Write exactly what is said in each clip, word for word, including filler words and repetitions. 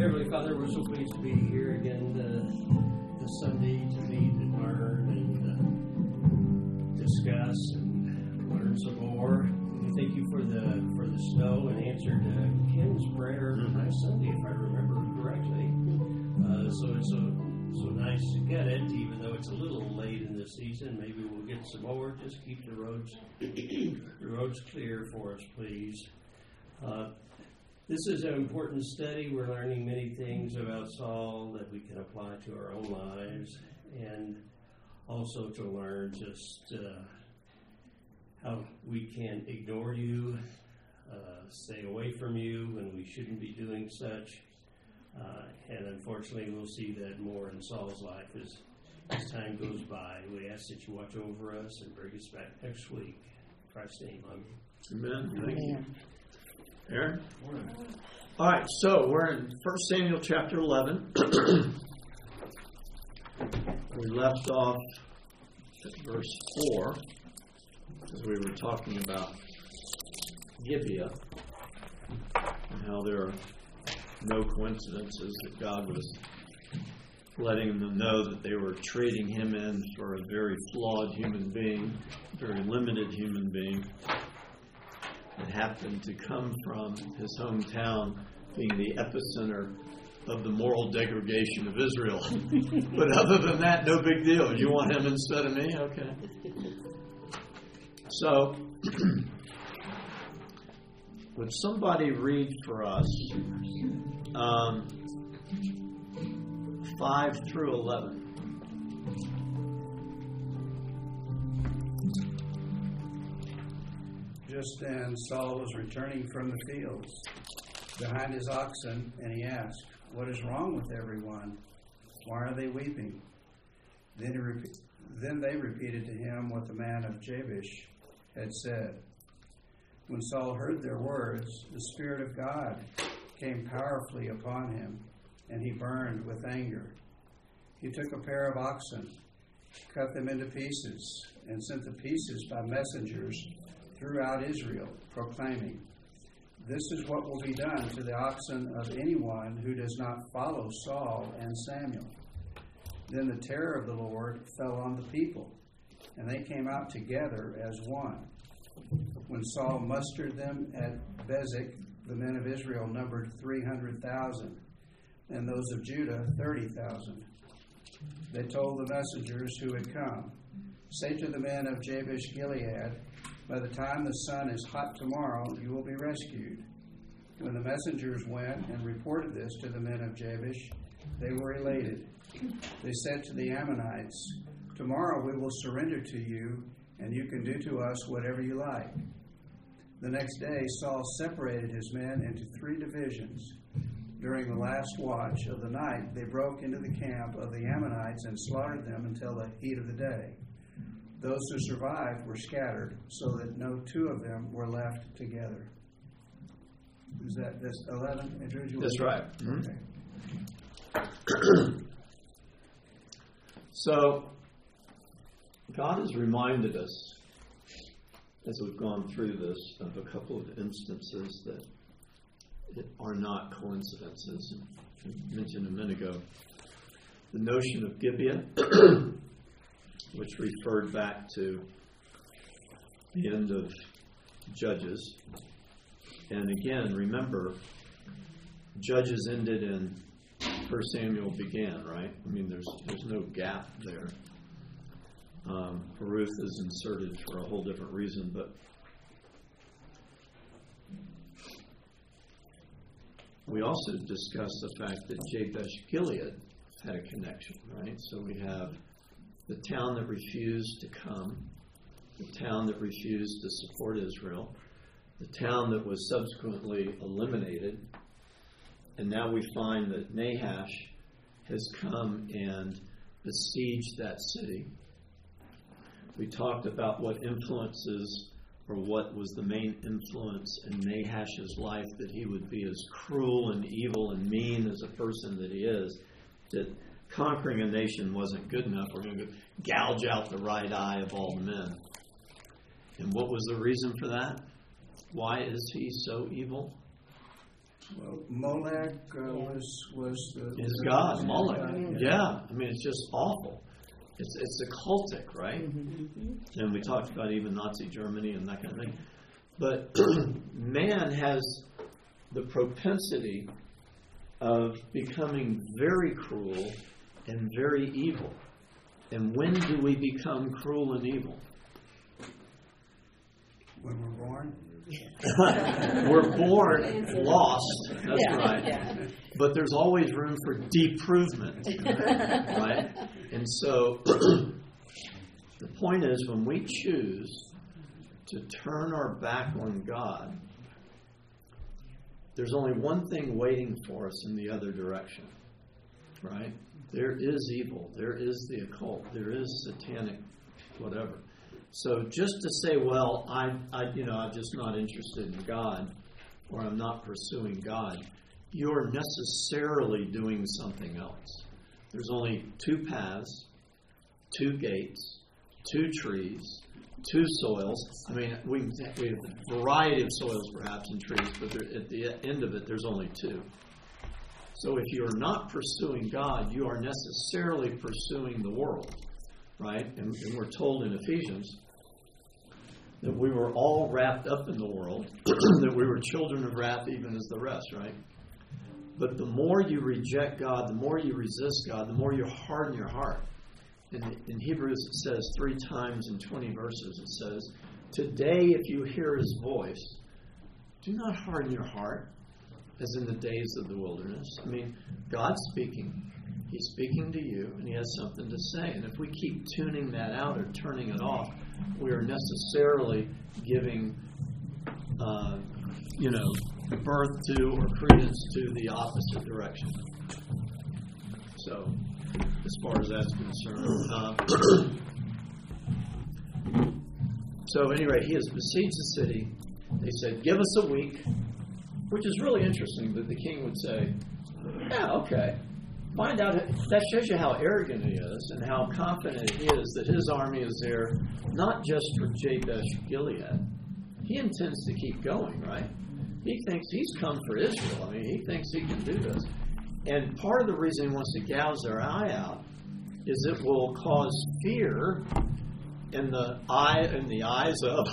Dear Heavenly Father, we're so pleased to be here again uh, this Sunday to meet and learn and uh, discuss and learn some more. We thank you for the for the snow and answered uh, Kim's prayer last Sunday, if I remember correctly. Uh, so it's so so nice to get it, even though it's a little late in the season. Maybe we'll get some more. Just keep the roads the roads clear for us, please. Uh, This is an important study. We're learning many things about Saul that we can apply to our own lives, and also to learn just uh, how we can ignore you, uh, stay away from you when we shouldn't be doing such. Uh, and unfortunately, we'll see that more in Saul's life as, as time goes by. We ask that you watch over us and bring us back next week. In Christ's name, amen. Amen. Thank you. Aaron? All right, so we're in First Samuel chapter eleven. We left off at verse four as we were talking about Gibeah and how there are no coincidences that God was letting them know that they were trading him in for a very flawed human being, very limited human being. It happened to come from his hometown being the epicenter of the moral degradation of Israel. But other than that, no big deal. You want him instead of me? Okay. So, would somebody read for us um, five through eleven? Just then Saul was returning from the fields behind his oxen, and he asked, "What is wrong with everyone? Why are they weeping?" Then, he rep- then they repeated to him what the man of Jabesh had said. When Saul heard their words, the Spirit of God came powerfully upon him, and he burned with anger. He took a pair of oxen, cut them into pieces, and sent the pieces by messengers throughout Israel, proclaiming, "This is what will be done to the oxen of anyone who does not follow Saul and Samuel." Then the terror of the Lord fell on the people, and they came out together as one. When Saul mustered them at Bezek, the men of Israel numbered three hundred thousand, and those of Judah thirty thousand. They told the messengers who had come, "Say to the men of Jabesh Gilead, by the time the sun is hot tomorrow, you will be rescued." When the messengers went and reported this to the men of Jabesh, they were elated. They said to the Ammonites, "Tomorrow we will surrender to you, and you can do to us whatever you like." The next day Saul separated his men into three divisions. During the last watch of the night, they broke into the camp of the Ammonites and slaughtered them until the heat of the day. Those who survived were scattered, so that no two of them were left together. Is that this eleven? That's right. Okay. So, God has reminded us, as we've gone through this, of a couple of instances that are not coincidences. I mentioned a minute ago the notion of Gibeah, which referred back to the end of Judges. And again, remember, Judges ended and First Samuel began, right? I mean, there's there's no gap there. Um, Ruth is inserted for a whole different reason, but we also discussed the fact that Jabesh Gilead had a connection, right? So we have the town that refused to come, the town that refused to support Israel, the town that was subsequently eliminated, and now we find that Nahash has come and besieged that city. We talked about what influences, or what was the main influence in Nahash's life, that he would be as cruel and evil and mean as a person that he is, that conquering a nation wasn't good enough. We're going to gouge out the right eye of all the men. And what was the reason for that? Why is he so evil? Well, Molech uh, was was the His god, his Moloch. god, Yeah, I mean, it's just awful. It's it's occultic, right? And we talked about even Nazi Germany and that kind of thing. But man has the propensity of becoming very cruel and very evil. And when do we become cruel and evil? When we're born. We're born lost, that's Yeah, right. yeah. But there's always room for deprovement, right? And so the point is, when we choose to turn our back on God, there's only one thing waiting for us in the other direction, right? There is evil. There is the occult. There is satanic whatever. So just to say, well, I, I, you know, I'm just not interested in God, or I'm not pursuing God, you're necessarily doing something else. There's only two paths, two gates, two trees, two soils. I mean, we, we have a variety of soils perhaps and trees, but there, at the end of it, there's only two. So if you're not pursuing God, you are necessarily pursuing the world, right? And, and we're told in Ephesians that we were all wrapped up in the world, that we were children of wrath even as the rest, right? But the more you reject God, the more you resist God, the more you harden your heart. In, in Hebrews it says three times in twenty verses, it says, today if you hear his voice, do not harden your heart as in the days of the wilderness. I mean, God's speaking. He's speaking to you, and he has something to say. And if we keep tuning that out or turning it off, we are necessarily giving, uh, you know, birth to or credence to the opposite direction. So, as far as that's concerned. Uh, so, anyway, he has besieged the city. They said, give us a week, which is really interesting that the king would say, yeah, okay. Find out, that shows you how arrogant he is and how confident he is that his army is there not just for Jabesh Gilead. He intends to keep going, right? He thinks he's come for Israel. I mean, he thinks he can do this. And part of the reason he wants to gouge their eye out is it will cause fear in the eye in the eyes of,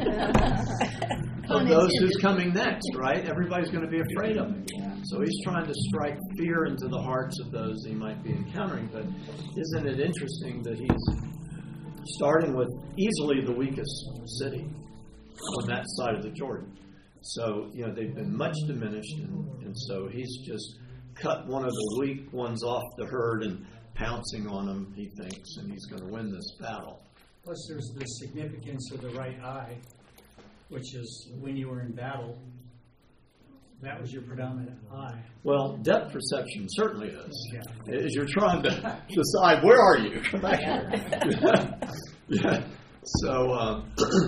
of those who's coming next, right? Everybody's going to be afraid of him. So he's trying to strike fear into the hearts of those he might be encountering. But isn't it interesting that he's starting with easily the weakest city on that side of the Jordan? So, you know, they've been much diminished, and, and so he's just cut one of the weak ones off the herd and pouncing on them, he thinks, and he's going to win this battle. Plus, there's the significance of the right eye, which is when you were in battle, that was your predominant eye. Well, depth perception certainly is. Yeah. As you're trying to decide, where are you? Come back here. Yeah. Yeah. So, uh,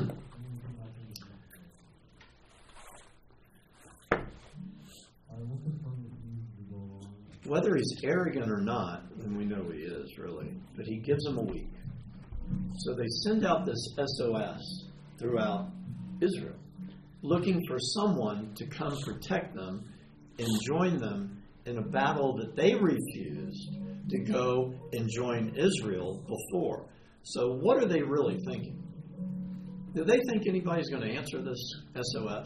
whether he's arrogant or not, and we know he is really, but he gives them a week. So they send out this S O S throughout Israel, looking for someone to come protect them and join them in a battle that they refused to go and join Israel before. So what are they really thinking? Do they think anybody's going to answer this S O S?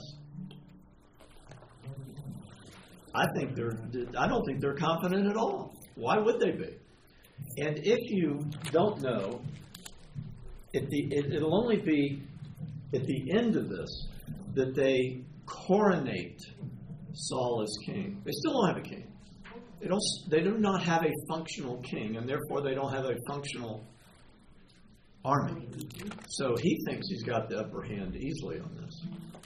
I think they're. I don't think they're confident at all. Why would they be? And if you don't know, at the, it, it'll only be at the end of this that they coronate Saul as king. They still don't have a king. They don't. They do not have a functional king, and therefore they don't have a functional army. So he thinks he's got the upper hand easily on this.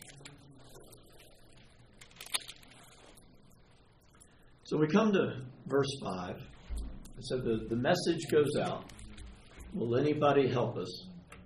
So we come to verse five. It said the, the message goes out. Will anybody help us?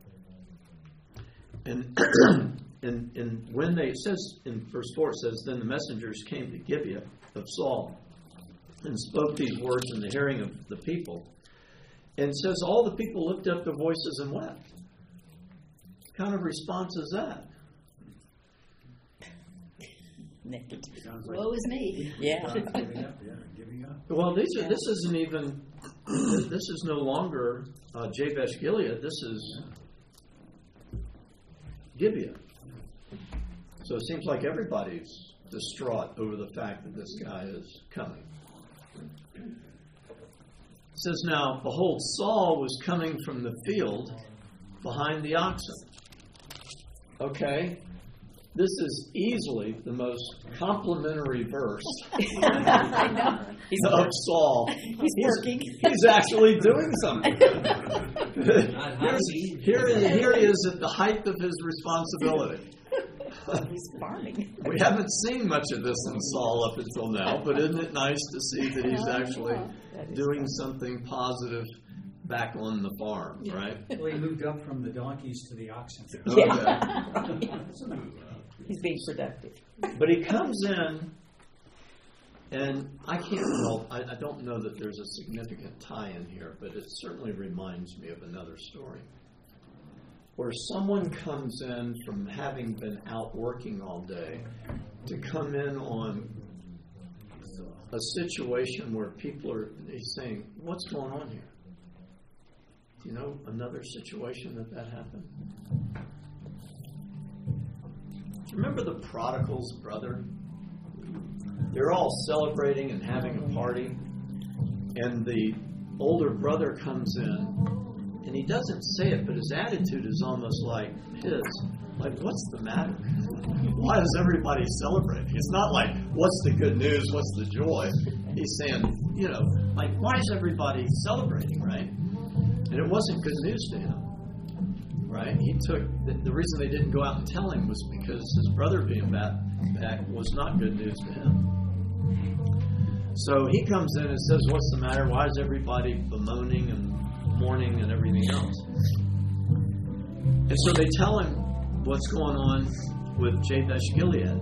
And And, and when they, it says in verse four, it says, then the messengers came to Gibeah of Saul and spoke these words in the hearing of the people. And it says, all the people lifted up their voices and wept. What kind of response is that? naked. Sounds like Woe is me. Yeah. giving up, yeah, giving up. Well, these are, this isn't even, this is no longer uh, Jabesh Gilead. This is Gibeah. So it seems like everybody's distraught over the fact that this guy is coming. It says, now, behold, Saul was coming from the field behind the oxen. Okay, this is easily the most complimentary verse I know. He's, of Saul. he's working. He's actually doing something. Not Here's, happy. here, here he is at the height of his responsibility. He's farming. We haven't seen much of this in Saul up until now, but isn't it nice to see that he's actually doing something positive back on the farm, right? Well, he moved up from the donkeys to the oxen. Okay. He's being productive. But he comes in, and I can't help, I, I don't know that there's a significant tie-in here, but it certainly reminds me of another story. Where someone comes in from having been out working all day to come in on a situation where people are he's saying, what's going on here? Do you know another situation that that happened? Remember the prodigal's brother? They're all celebrating and having a party, and the older brother comes in. And he doesn't say it, but his attitude is almost like his. Like, what's the matter? Why is everybody celebrating? It's not like, what's the good news? What's the joy? He's saying, you know, like, why is everybody celebrating, right? And it wasn't good news to him, right? He took, the, the reason they didn't go out and tell him was because his brother being back, back was not good news to him. So he comes in and says, what's the matter? Why is everybody bemoaning and mourning and everything else? And so they tell him what's going on with Jabesh Gilead.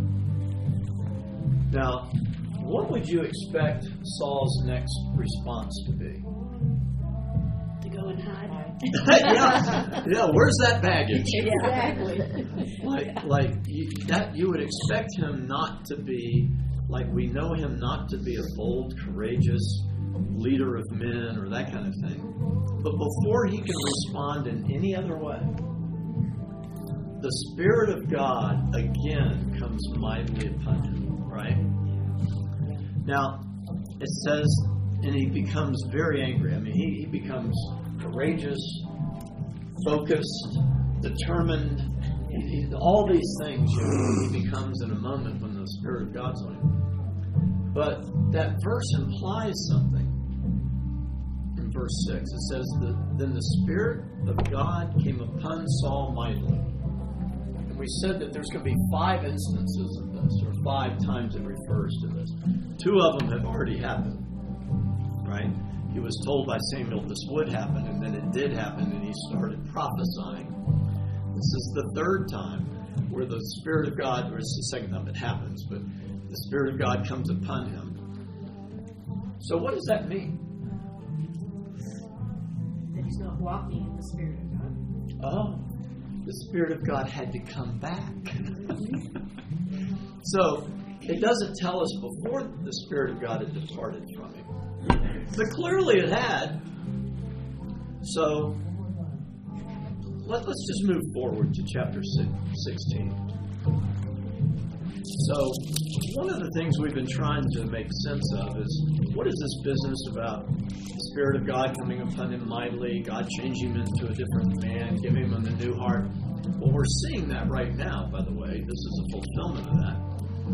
Now, what would you expect Saul's next response to be? To go and hide. yeah, yeah. Where's that baggage? Exactly. Like, like you, that, you would expect him not to be like we know him not to be a bold, courageous leader of men or that kind of thing. But before he can respond in any other way, the Spirit of God again comes mightily upon him, right? Now, it says, and he becomes very angry. I mean, he, he becomes courageous, focused, determined. He, he, all these things, you know, he becomes in a moment when the Spirit of God's on him. But that verse implies something. In verse six, it says that then the Spirit of God came upon Saul mightily. And we said that there's going to be five instances of this, or five times it refers to this. Two of them have already happened, right? He was told by Samuel this would happen, and then it did happen, and he started prophesying. This is the third time where the Spirit of God, or it's the second time it happens, but the Spirit of God comes upon him. So what does that mean? That he's not walking in the Spirit of God. Oh, the Spirit of God had to come back. So it doesn't tell us before the Spirit of God had departed from him. But clearly it had. So let, let's just move forward to chapter sixteen. So one of the things we've been trying to make sense of is, what is this business about the Spirit of God coming upon him mightily, God changing him into a different man, giving him a new heart? Well, we're seeing that right now, by the way. This is a fulfillment of that.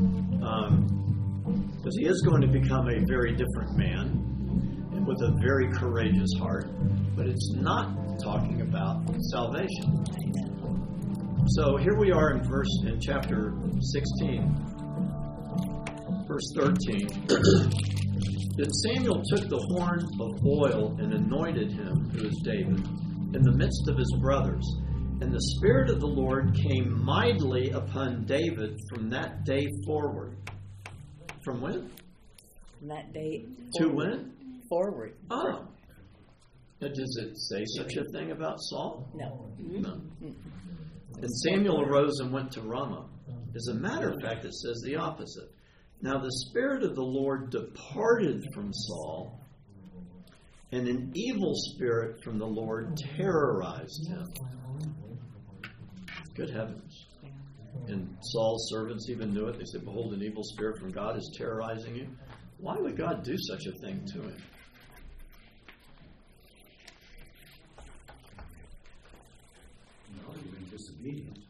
Um, because he is going to become a very different man and with a very courageous heart. But it's not talking about salvation. So here we are in verse in chapter sixteen, verse thirteen. Then Samuel took the horn of oil and anointed him, who is David, in the midst of his brothers. And the Spirit of the Lord came mightily upon David from that day forward. From when? From that day To forward. when? Forward. Oh. Now, does it say such a thing about Saul? No. No. And Samuel arose and went to Ramah. As a matter of fact, it says the opposite. Now the Spirit of the Lord departed from Saul, and an evil spirit from the Lord terrorized him. Good heavens. And Saul's servants even knew it. They said, behold, an evil spirit from God is terrorizing you. Why would God do such a thing to him? No, you've been disobedient.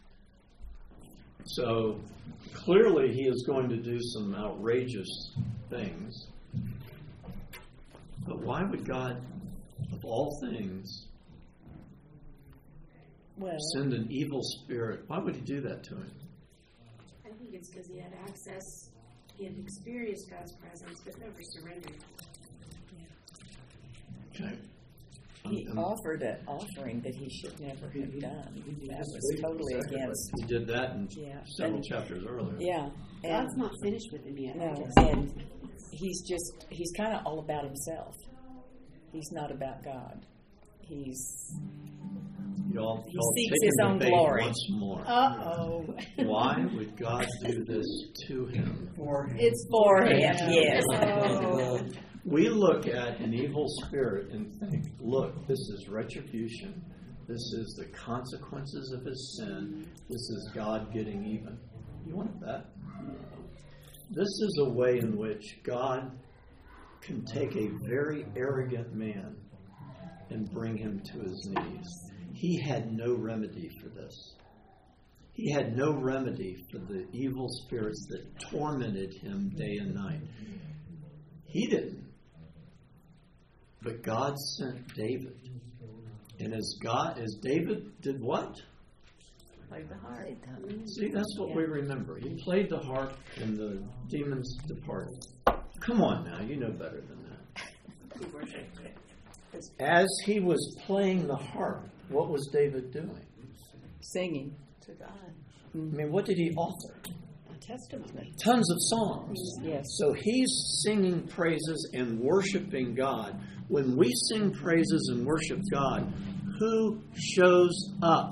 So clearly he is going to do some outrageous things. But why would God, of all things, Well, send an evil spirit? Why would he do that to him? I think it's because he had access, he had experienced God's presence, but never surrendered. Okay. he Um, offered an offering that he should never have done. That was totally against. He did that in Yeah. several And- chapters earlier. Yeah. And, God's not finished with him yet. I no, guess. and he's just, he's kind of all about himself. He's not about God. He's, Y'all, He y'all seeks take his him own to bait glory. once more. Uh-oh. Why would God do this to him? For him. It's for him, yes. Oh. We look at an evil spirit and think, look, this is retribution. This is the consequences of his sin. This is God getting even. You want that? This is a way in which God can take a very arrogant man and bring him to his knees. He had no remedy for this. He had no remedy for the evil spirits that tormented him day and night. He didn't. But God sent David. And as God, as David did what? Played the harp. See, that's what we remember. He played the harp and the demons departed. Come on now, you know better than that. As he was playing the harp, what was David doing? Singing to God. I mean, what did he offer? A testimony. Tons of songs. Yes. So he's singing praises and worshiping God. When we sing praises and worship God, who shows up?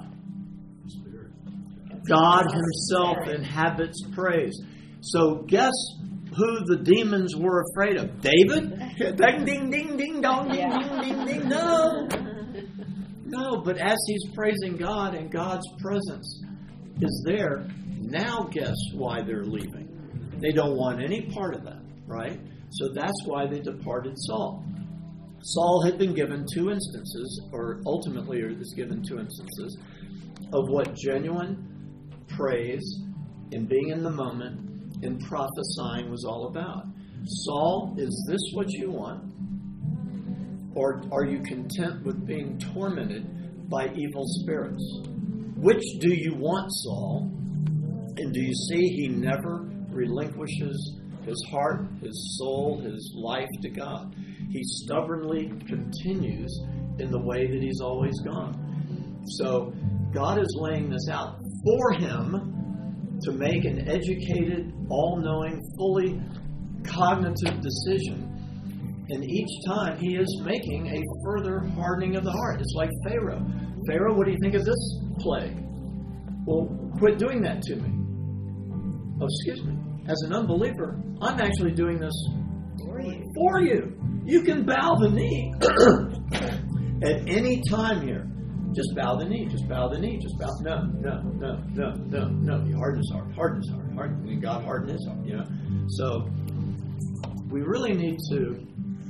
God himself inhabits praise. So guess who the demons were afraid of? David? Ding, ding, ding, ding, dong, ding, ding, ding, ding. No. No, but as he's praising God and God's presence is there, now guess why they're leaving. They don't want any part of that, right? So that's why they departed Saul. Saul had been given two instances, or ultimately is given two instances, of what genuine praise and being in the moment and prophesying was all about. Saul, is this what you want? Or are you content with being tormented by evil spirits? Which do you want, Saul? And do you see he never relinquishes his heart, his soul, his life to God? He stubbornly continues in the way that he's always gone. So God is laying this out for him to make an educated, all-knowing, fully cognitive decision. And each time he is making a further hardening of the heart. It's like Pharaoh. Pharaoh, what do you think of this plague? Well, quit doing that to me. Oh, excuse me. As an unbeliever, I'm actually doing this For you. for you. You can bow the knee at any time here. Just bow the knee. Just bow the knee. Just bow. No, no, no, no, no, no. You harden his heart. Harden his heart. Harden. And God hardened his heart. You know. So we really need to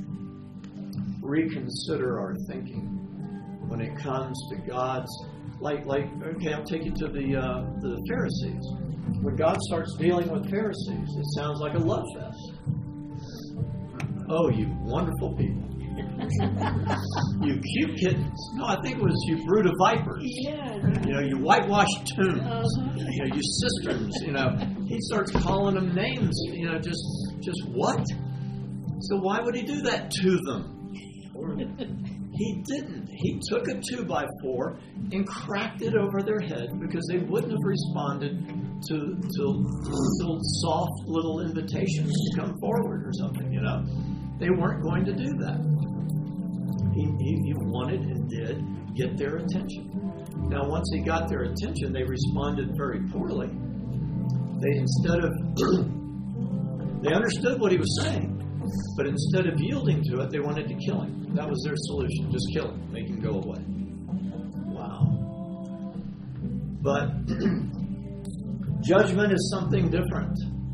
reconsider our thinking when it comes to God's. Like, like. Okay, I'll take you to the uh, the Pharisees. When God starts dealing with Pharisees, it sounds like a love fest. Oh, you wonderful people. You cute kittens. No, I think it was you brood of vipers. Yeah. You know, you whitewashed tombs. Uh-huh. You know, you cisterns. You know, he starts calling them names. You know, just, just what? So why would he do that to them? He didn't. He took a two by four and cracked it over their head because they wouldn't have responded to, to little soft little invitations to come forward or something, you know. They weren't going to do that. He, he, he wanted and did get their attention. Now, once he got their attention, they responded very poorly. They instead of they understood what he was saying, but instead of yielding to it, they wanted to kill him. That was their solution. Just kill him. Make him go away. Wow. But judgment is something different.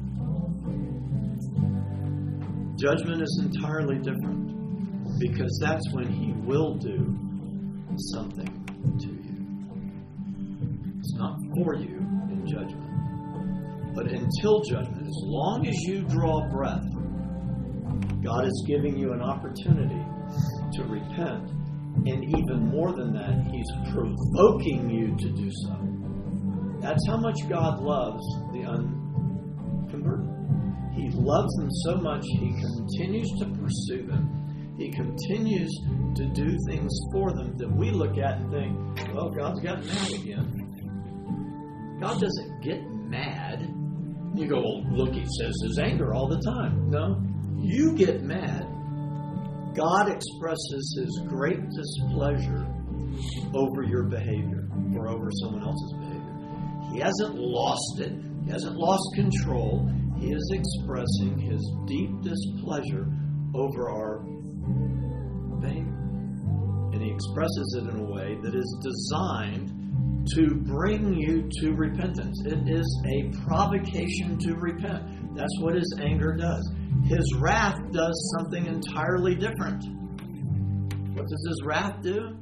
Judgment is entirely different, because that's when he will do something to you. It's not for you in judgment. But until judgment, as long as you draw breath, God is giving you an opportunity to repent. And even more than that, He's provoking you to do so. That's how much God loves the unconverted. He loves them so much, He continues to pursue them. He continues to do things for them that we look at and think, well, God's gotten mad again. God doesn't get mad. You go, well, look, He says His anger all the time. No, you get mad. God expresses His great displeasure over your behavior or over someone else's behavior. He hasn't lost it. He hasn't lost control. He is expressing His deep displeasure over our behavior. And He expresses it in a way that is designed to bring you to repentance. It is a provocation to repent. That's what His anger does. His wrath does something entirely different. What does His wrath do?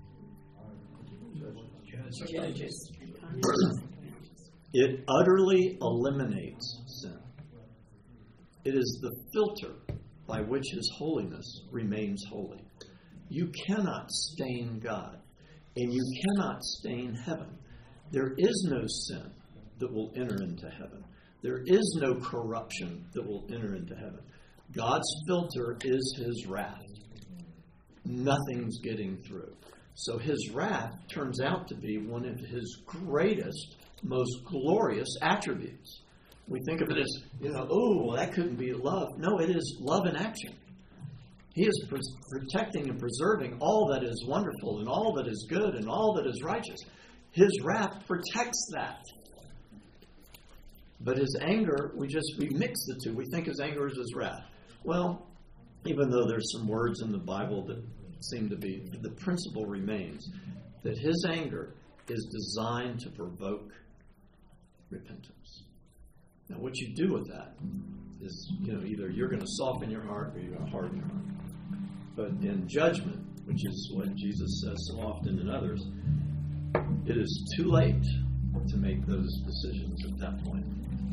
Judges. It utterly eliminates sin. It is the filter by which His holiness remains holy. You cannot stain God, and you cannot stain heaven. There is no sin that will enter into heaven. There is no corruption that will enter into heaven. God's filter is His wrath. Nothing's getting through. So His wrath turns out to be one of His greatest, most glorious attributes. We think of it as, you know, oh, well, that couldn't be love. No, it is love in action. He is pr- protecting and preserving all that is wonderful and all that is good and all that is righteous. His wrath protects that. But His anger, we just, we mix the two. We think His anger is His wrath. Well, even though there's some words in the Bible that seem to be, the principle remains that His anger is designed to provoke repentance. Now, what you do with that is, you know, either you're going to soften your heart or you're going to harden your heart. But in judgment, which is what Jesus says so often in others, it is too late to make those decisions at that point.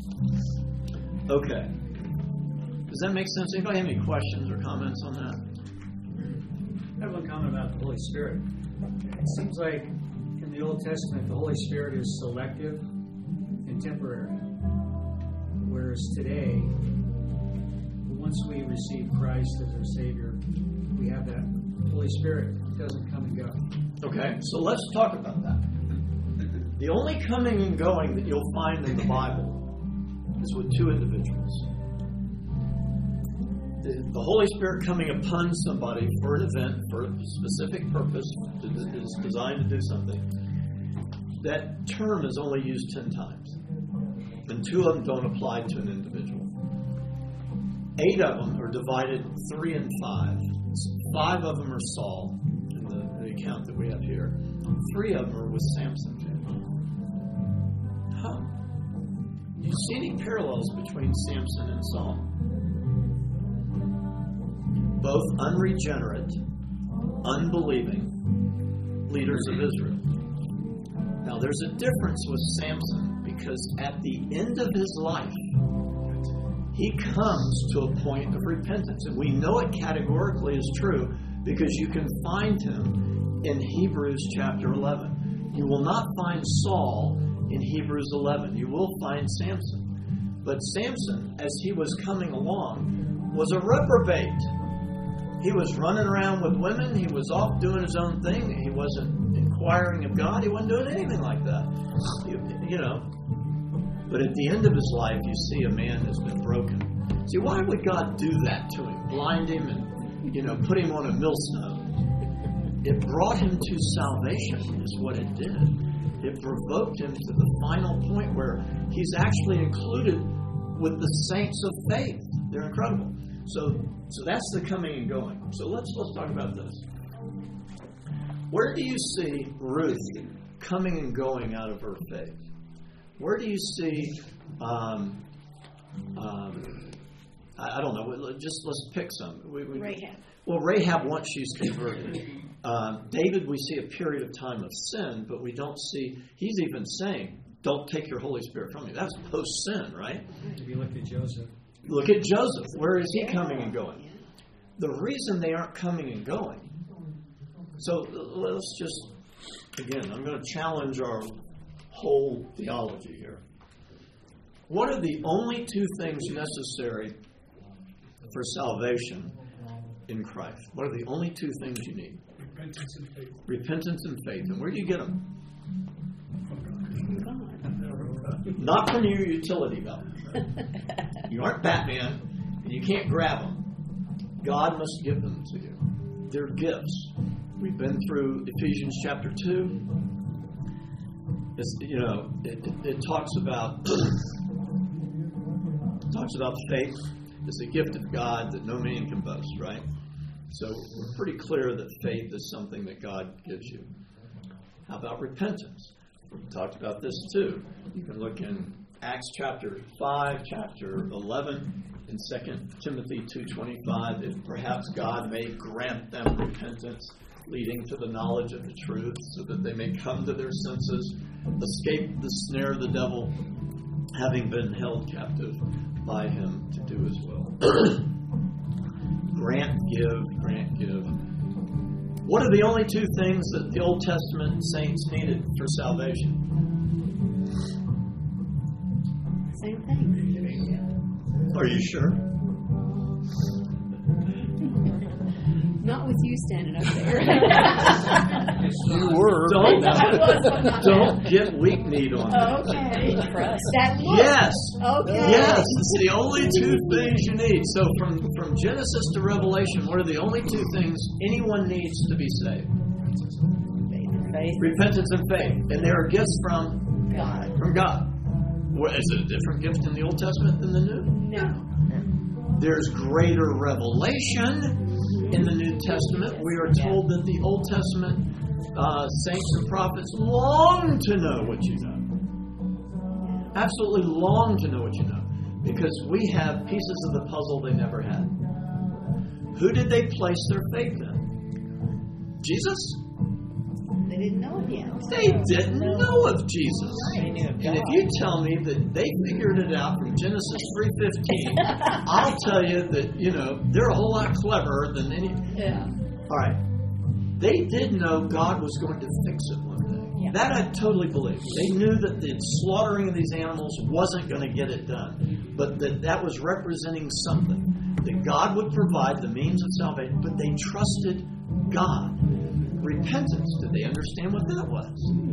Okay. Does that make sense? Anybody have any questions or comments on that? I have one comment about the Holy Spirit. It seems like in the Old Testament, the Holy Spirit is selective and temporary. Whereas today, once we receive Christ as our Savior, we have that Holy Spirit. It doesn't come and go. Okay, so let's talk about that. The only coming and going that you'll find in the Bible is with two individuals. The, the Holy Spirit coming upon somebody for an event, for a specific purpose, that is designed to do something. That term is only used ten times. And two of them don't apply to an individual. Eight of them are divided three and five. Five of them are Saul, in the, the account that we have here. Three of them are with Samson. Huh. Do you see any parallels between Samson and Saul? Both unregenerate, unbelieving leaders of Israel. Now, there's a difference with Samson because at the end of his life, he comes to a point of repentance. And we know it categorically is true because you can find him in Hebrews chapter eleven. You will not find Saul in Hebrews eleven. You will find Samson. But Samson, as he was coming along, was a reprobate. He was running around with women. He was off doing his own thing. He wasn't inquiring of God. He wasn't doing anything like that. You, you know. But at the end of his life, you see a man has been broken. See, why would God do that to him? Blind him and, you know, put him on a millstone. It brought him to salvation is what it did. It provoked him to the final point where he's actually included with the saints of faith. They're incredible. So, so that's the coming and going. So let's let's talk about this. Where do you see Ruth coming and going out of her faith? Where do you see? Um, um, I, I don't know. Just let's pick some. We, we, Rahab. Well, Rahab, once she's converted. Um, David, we see a period of time of sin, but we don't see, he's even saying, don't take your Holy Spirit from me. That's post-sin, right? If you look at Joseph. Look at Joseph. Where is he Yeah. coming and going? Yeah. The reason they aren't coming and going, so let's just, again, I'm going to challenge our whole theology here. What are the only two things necessary for salvation in Christ? What are the only two things you need? Repentance and faith. Repentance and faith. And where do you get them? God. Not from your utility belt. You aren't Batman, and you can't grab them. God must give them to you. They're gifts. We've been through Ephesians chapter two. It's, you know, it, it, it talks about talks about faith. It's a gift of God that no man can boast, right? So we're pretty clear that faith is something that God gives you. How about repentance? We talked about this too. You can look in Acts chapter five, chapter eleven, and Second Timothy two twenty-five. If perhaps God may grant them repentance, leading to the knowledge of the truth, so that they may come to their senses, escape the snare of the devil, having been held captive by him to do his will. Grant, give, grant, give. What are the only two things that the Old Testament saints needed for salvation? Same thing. Are you sure? Not with you standing up there. You were. Don't, don't get weak kneed on that. Okay. Trust. That look. Yes. Okay. Yes, it's the only two things you need. So from, from Genesis to Revelation, what are the only two things anyone needs to be saved? Faith. Repentance and faith. And they are gifts from God. from God. Well, is it a different gift in the Old Testament than the New? No. There's greater revelation in the New Testament. We are told that the Old Testament uh, saints and prophets long to know what you know. Absolutely long to know what you know. Because we have pieces of the puzzle they never had. Who did they place their faith in? Jesus? They didn't know it yet. They didn't know of Jesus. They knew of And God. if you tell me that they figured it out from Genesis three fifteen, I'll tell you that, you know, they're a whole lot cleverer than any... Yeah. All right. They did know God was going to fix it one day. Yeah. That I totally believe. They knew that the slaughtering of these animals wasn't going to get it done, but that that was representing something. That God would provide the means of salvation, but they trusted God. Repentance, did they understand what that was?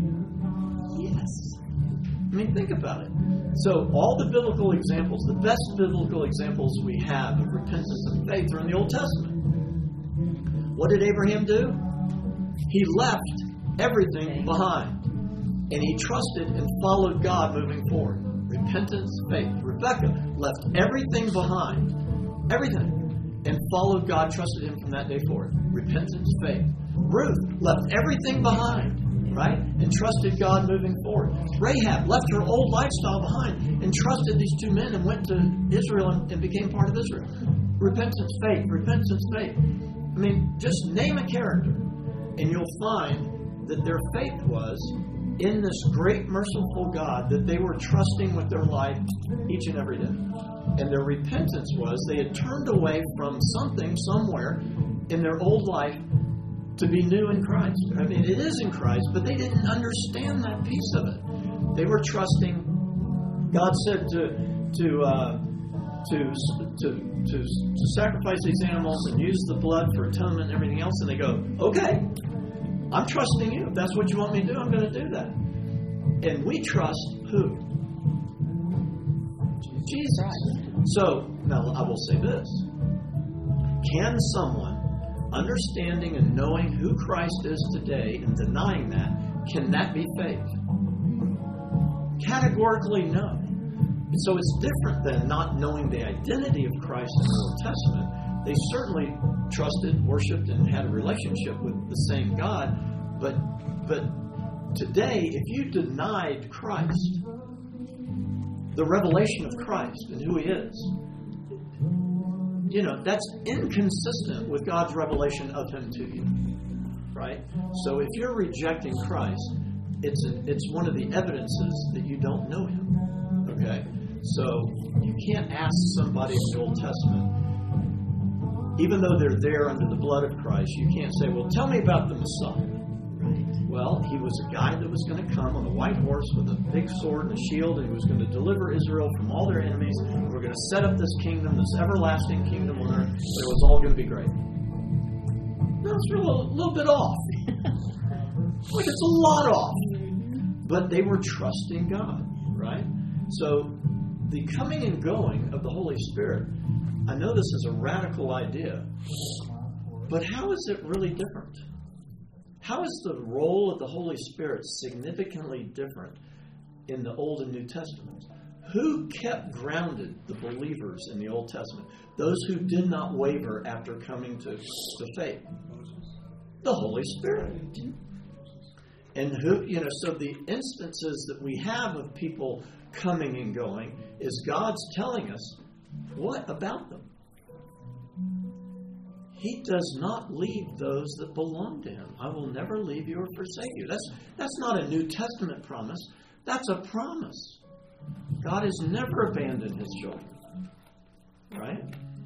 Yes. I mean, think about it. So all the biblical examples, the best biblical examples we have of repentance and faith are in the Old Testament. What did Abraham do? He left everything behind. And he trusted and followed God moving forward. Repentance, faith. Rebecca left everything behind. Everything. And followed God, trusted him from that day forward. Repentance, faith. Ruth left everything behind, right? And trusted God moving forward. Rahab left her old lifestyle behind and trusted these two men and went to Israel and, and became part of Israel. Repentance, faith. Repentance, faith. I mean, just name a character and you'll find that their faith was in this great merciful God that they were trusting with their life each and every day. And their repentance was they had turned away from something somewhere in their old life to be new in Christ. I mean, it is in Christ, but they didn't understand that piece of it. They were trusting. God said to to uh, to, to to to sacrifice these animals and use the blood for atonement and everything else, and they go, "Okay, I'm trusting you. If that's what you want me to do, I'm going to do that." And we trust who? Jesus. So now I will say this: can someone, understanding and knowing who Christ is today and denying that, can that be faith? Categorically no. And so it's different than not knowing the identity of Christ in the Old Testament. They certainly trusted, worshipped, and had a relationship with the same God. But, but today, if you denied Christ, the revelation of Christ and who He is, you know, that's inconsistent with God's revelation of Him to you. Right? So if you're rejecting Christ, it's a, it's one of the evidences that you don't know Him. Okay? So you can't ask somebody in the Old Testament, even though they're there under the blood of Christ, you can't say, well, tell me about the Messiah. Right. Well, he was a guy that was going to come on a white horse with a big sword and a shield, and he was going to deliver Israel from all their enemies. And we're going to set up this kingdom, this everlasting kingdom on earth, and it was all going to be great. No, it's a little, little bit off. Like, it's a lot off. But they were trusting God, right? So the coming and going of the Holy Spirit, I know this is a radical idea, but how is it really different? How is the role of the Holy Spirit significantly different in the Old and New Testaments? Who kept grounded the believers in the Old Testament? Those who did not waver after coming to, to faith. The Holy Spirit. And who, you know, so the instances that we have of people coming and going is God's telling us, what about them? He does not leave those that belong to Him. I will never leave you or forsake you. That's, that's not a New Testament promise. That's a promise. God has never abandoned His children. Right?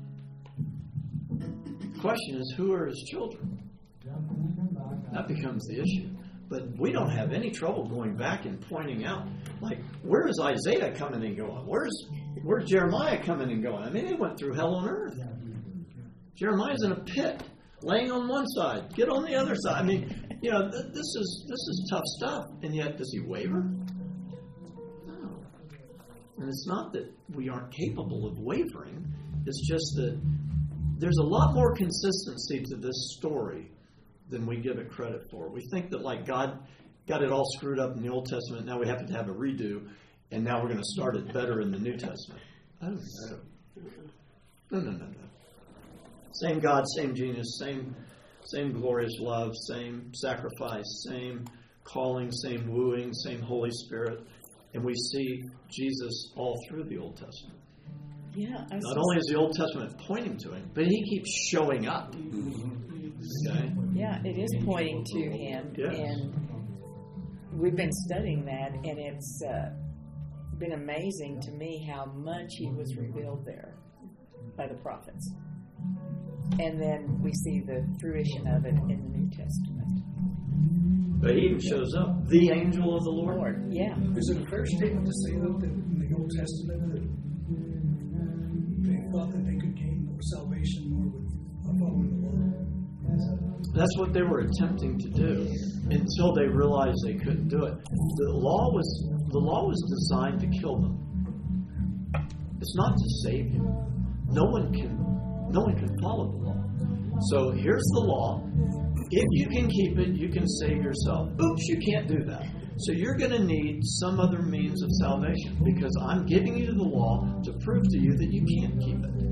The question is, who are His children? That becomes the issue. But we don't have any trouble going back and pointing out, like, where is Isaiah coming and going? Where's where's Jeremiah coming and going? I mean, they went through hell on earth. Jeremiah's in a pit, laying on one side, get on the other side. I mean, you know, th- this is this is tough stuff. And yet, does he waver? No. And it's not that we aren't capable of wavering. It's just that there's a lot more consistency to this story than we give it credit for. We think that, like, God got it all screwed up in the Old Testament, now we have to have a redo, and now we're going to start it better in the New Testament. Oh, no. No, no, no, no. Same God, same genius, same same glorious love, same sacrifice, same calling, same wooing, same Holy Spirit. And we see Jesus all through the Old Testament. Yeah. I Not only is the Old Testament pointing to Him, but He keeps showing up. Okay? Yeah, it is pointing to Him. Yes. And we've been studying that, and it's uh, been amazing to me how much He was revealed there by the prophets. And then we see the fruition of it in the New Testament. But He even shows up, the angel of the Lord. Lord, yeah. Is it a fair statement to say, though, that in the Old Testament that they thought that they could gain more salvation more with following the law? That's what they were attempting to do until they realized they couldn't do it. The law was the law was designed to kill them. It's not to save you. No one can no one can follow the law. So here's the law. If you can keep it, you can save yourself. Oops, you can't do that. So you're going to need some other means of salvation because I'm giving you the law to prove to you that you can't keep it.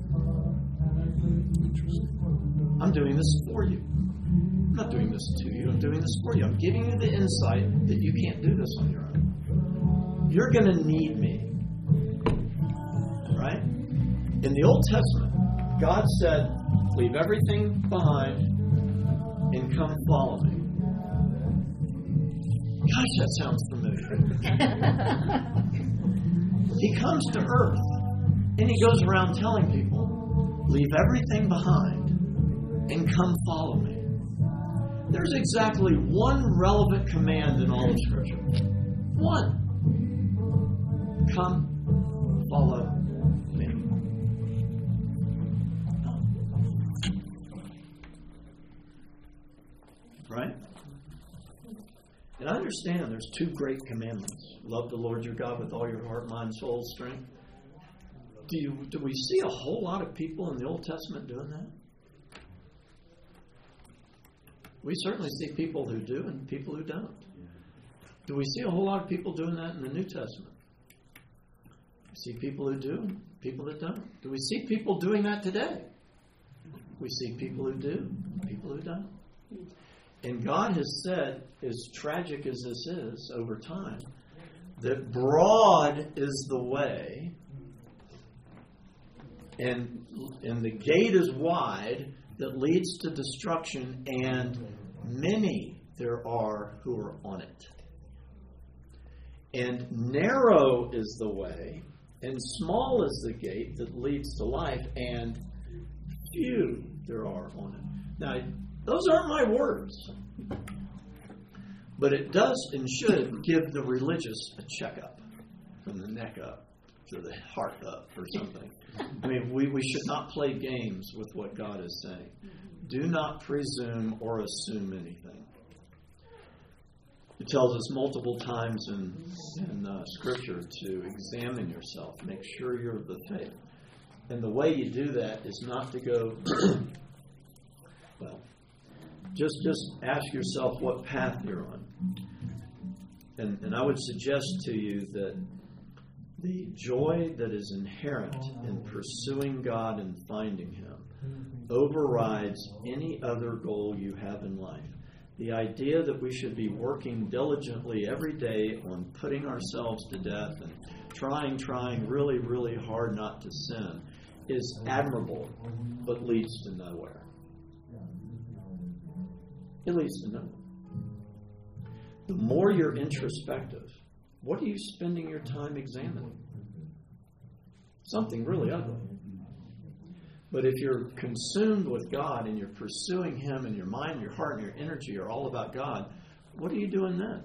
I'm doing this for you. I'm not doing this to you. I'm doing this for you. I'm giving you the insight that you can't do this on your own. You're going to need me. Right? In the Old Testament, God said, leave everything behind and come follow me. Gosh, that sounds familiar. He comes to earth and He goes around telling people, leave everything behind and come follow me. There's exactly one relevant command in all of Scripture. One. Come, follow me. Right? And I understand there's two great commandments. Love the Lord your God with all your heart, mind, soul, strength. Do you do we see a whole lot of people in the Old Testament doing that? We certainly see people who do and people who don't. Do we see a whole lot of people doing that in the New Testament? We see people who do, people that don't. Do we see people doing that today? We see people who do, people who don't. And God has said, as tragic as this is over time, that broad is the way, and, and the gate is wide that leads to destruction, and many there are who are on it. And narrow is the way, and small is the gate that leads to life, and few there are on it. Now, those aren't my words, but it does and should give the religious a checkup from the neck up to the heart up or something. I mean, we, we should not play games with what God is saying. Do not presume or assume anything. It tells us multiple times in, in uh, Scripture to examine yourself, make sure you're of the faith. And the way you do that is not to go, well, just just ask yourself what path you're on. And, and I would suggest to you that the joy that is inherent in pursuing God and finding Him overrides any other goal you have in life. The idea that we should be working diligently every day on putting ourselves to death and trying, trying really, really hard not to sin is admirable, but leads to nowhere. It leads to nowhere. The more you're introspective, what are you spending your time examining? Something really ugly. But if you're consumed with God and you're pursuing Him and your mind, your heart, and your energy are all about God, what are you doing then?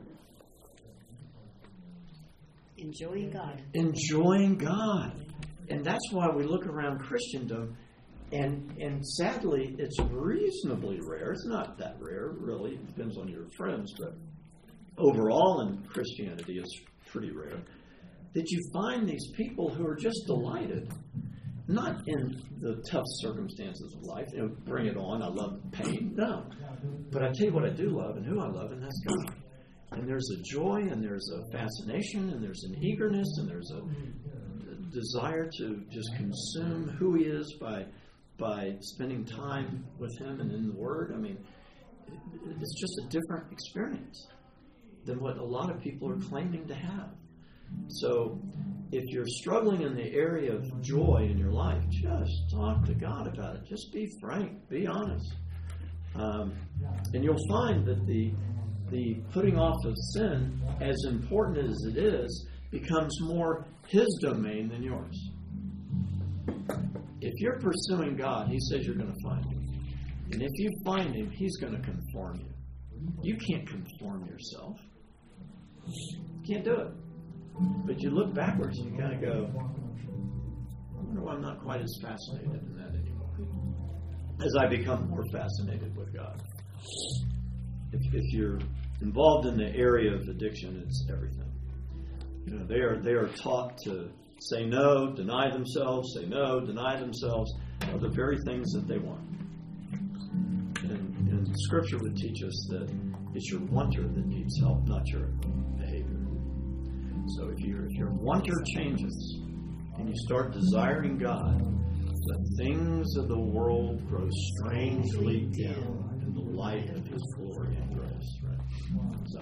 Enjoying God. Enjoying God. And that's why we look around Christendom, and and sadly, it's reasonably rare. It's not that rare, really. It depends on your friends, but overall in Christianity, it's pretty rare that you find these people who are just delighted. Not in the tough circumstances of life. You know, bring it on. I love pain. No. But I tell you what I do love and who I love, and that's God. And there's a joy, and there's a fascination, and there's an eagerness, and there's a desire to just consume who He is by by spending time with Him and in the Word. I mean, it's just a different experience than what a lot of people are claiming to have. So if you're struggling in the area of joy in your life, just talk to God about it. Just be frank. Be honest. Um, and you'll find that the the putting off of sin, as important as it is, becomes more His domain than yours. If you're pursuing God, He says you're going to find Him. And if you find Him, He's going to conform you. You can't conform yourself. You can't do it. But you look backwards and you kind of go, I wonder why I'm not quite as fascinated in that anymore. As I become more fascinated with God. If, if you're involved in the area of addiction, it's everything. You know, they are they are taught to say no, deny themselves, say no, deny themselves of the very things that they want. And, and Scripture would teach us that it's your wanter that needs help, not your behavior. So if, you, if your wanter changes and you start desiring God, the things of the world grow strangely dim in the light of His glory and grace. Right? So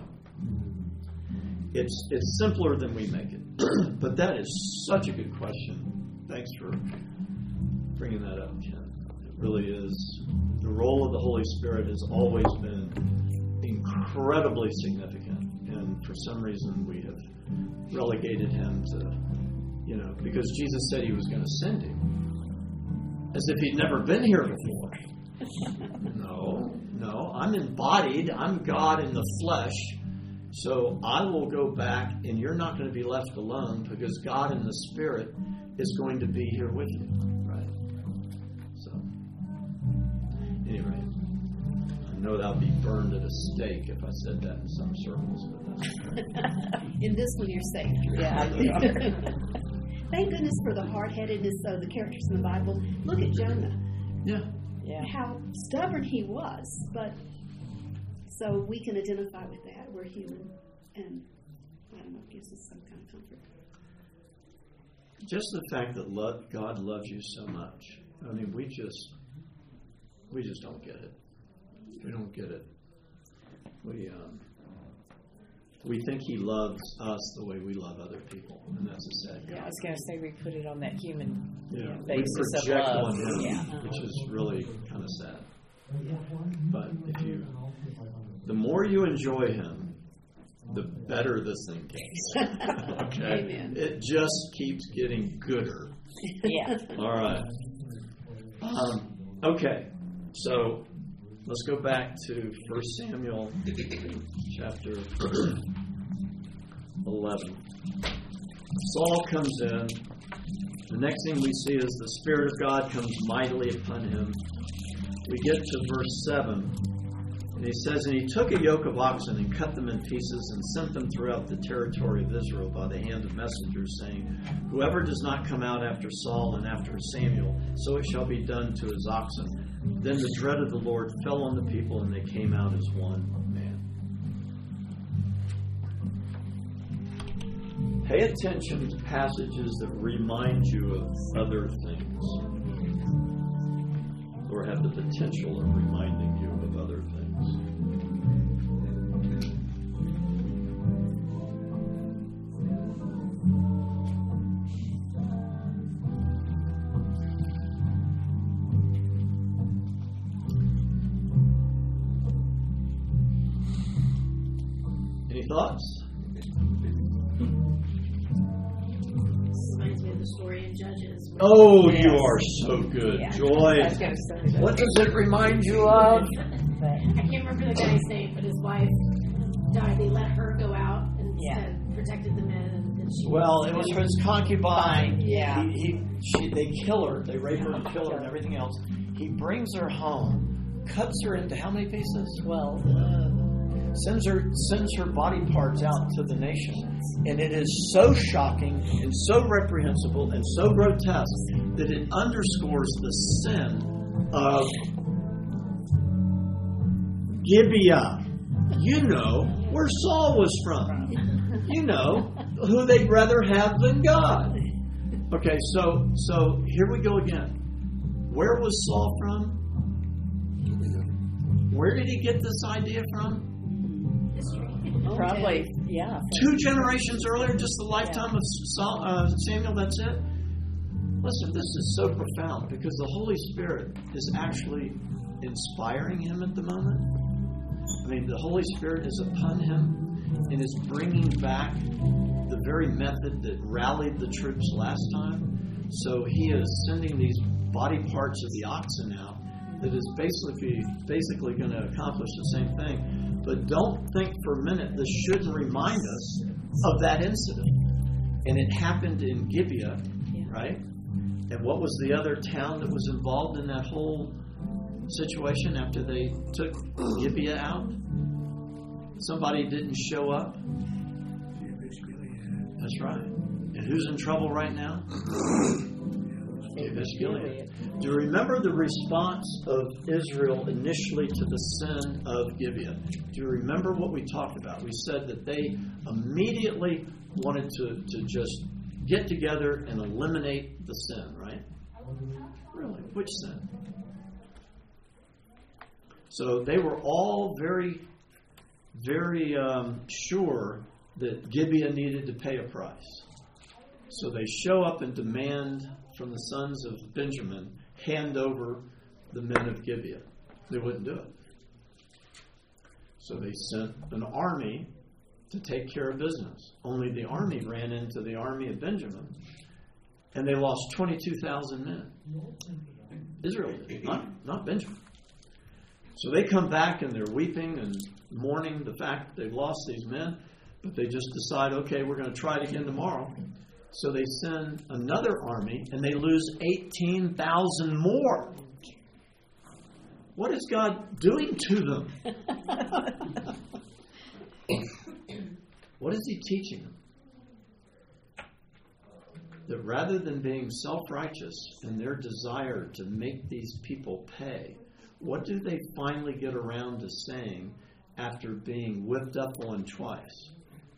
it's it's simpler than we make it. But that is such a good question. Thanks for bringing that up, Ken. It really is. The role of the Holy Spirit has always been incredibly significant. And for some reason we have relegated Him to, you know, because Jesus said He was going to send Him. As if He'd never been here before. No, no. I'm embodied. I'm God in the flesh. So I will go back, and you're not going to be left alone because God in the Spirit is going to be here with you. Right? So, anyway, I know that I'll be burned at a stake if I said that in some circles. But that's in this one, you're safe. Yeah, you are. Thank goodness for the hard-headedness of the characters in the Bible. Look at Jonah. Yeah. Yeah. How stubborn he was, but so we can identify with that. We're human. And I don't know, it gives us some kind of comfort. Just the fact that lo- God loves you so much. I mean, we just, we just don't get it. We don't get it. We, um, we think He loves us the way we love other people, and that's a sad. Yeah, I was going to say we put it on that human you Yeah, know, we basis of project love. on Him, Yeah. which is really kind of sad. But if you, the more you enjoy Him, the better this thing gets. Okay, Amen. it just keeps getting gooder. Yeah. All right. Um, okay, so let's go back to First Samuel chapter eleven. Saul comes in. The next thing we see is the Spirit of God comes mightily upon him. We get to verse seven. And he says, and he took a yoke of oxen and cut them in pieces and sent them throughout the territory of Israel by the hand of messengers, saying, whoever does not come out after Saul and after Samuel, so it shall be done to his oxen. Then the dread of the Lord fell on the people, and they came out as one man. Pay attention to passages that remind you of other things, or have the potential of reminding you of other things. Any thoughts? Reminds me of the story in Judges. where- Oh, Yes. you are so good. Yeah. Joy. I was going to say that. What does it remind you of? But, I can't remember the guy's name, but his wife died. They let her go out and Yeah. said, protected the men. And, and she Well, it was his concubine. Yeah. He, he, she, they kill her. They rape her and kill her and everything else. He brings her home, cuts her into how many pieces? well, Sends her, sends her body parts out to the nation. And it is so shocking and so reprehensible and so grotesque that it underscores the sin of Gibeah. You know where Saul was from. You know who they'd rather have than God. Okay, so so here we go again. Where was Saul from? Where did he get this idea from? probably, yeah. Two generations earlier, just the lifetime of Saul, uh, Samuel, that's it? Listen, this is so profound because the Holy Spirit is actually inspiring him at the moment. I mean, the Holy Spirit is upon him and is bringing back the very method that rallied the troops last time. So he is sending these body parts of the oxen out that is basically basically going to accomplish the same thing. But don't think for a minute, this shouldn't remind us of that incident. And it happened in Gibeah, right? And what was the other town that was involved in that whole situation after they took Gibeah out? Somebody didn't show up. That's right. And who's in trouble right now? Jabesh Gilead. Do you remember the response of Israel initially to the sin of Gibeah? Do you remember what we talked about? We said that they immediately wanted to, to just get together and eliminate the sin, right? Really? Which sin? So they were all very, very um, sure that Gibeah needed to pay a price. So they show up and demand from the sons of Benjamin, hand over the men of Gibeah. They wouldn't do it. So they sent an army to take care of business. Only the army ran into the army of Benjamin, and they lost twenty-two thousand men. Israel did, not, not Benjamin. So they come back and they're weeping and mourning the fact that they've lost these men, but they just decide, okay, we're going to try it again tomorrow. So they send another army, and they lose eighteen thousand more. What is God doing to them? What is He teaching them? That rather than being self-righteous in their desire to make these people pay, what do they finally get around to saying after being whipped up on twice?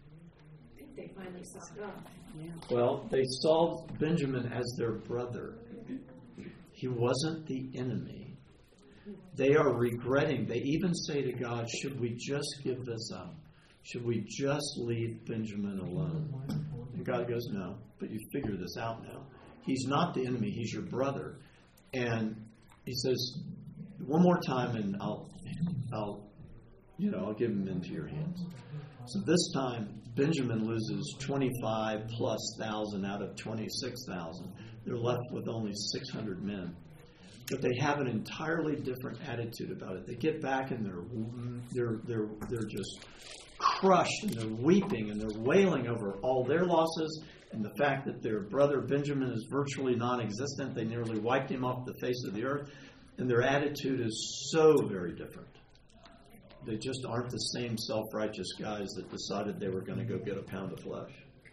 they finally saw God. Well, they saw Benjamin as their brother. He wasn't the enemy. They are regretting. They even say to God, should we just give this up? Should we just leave Benjamin alone? And God goes, no, but you figure this out now. He's not the enemy. He's your brother. And he says, one more time and I'll, I'll, you know, I'll give him into your hands. So this time, Benjamin loses twenty-five plus thousand out of twenty-six thousand. They're left with only six hundred men. But they have an entirely different attitude about it. They get back and they're they're they're they're just crushed and they're weeping and they're wailing over all their losses and the fact that their brother Benjamin is virtually non-existent. They nearly wiped him off the face of the earth. And their attitude is so very different. They just aren't the same self-righteous guys that decided they were going to go get a pound of flesh.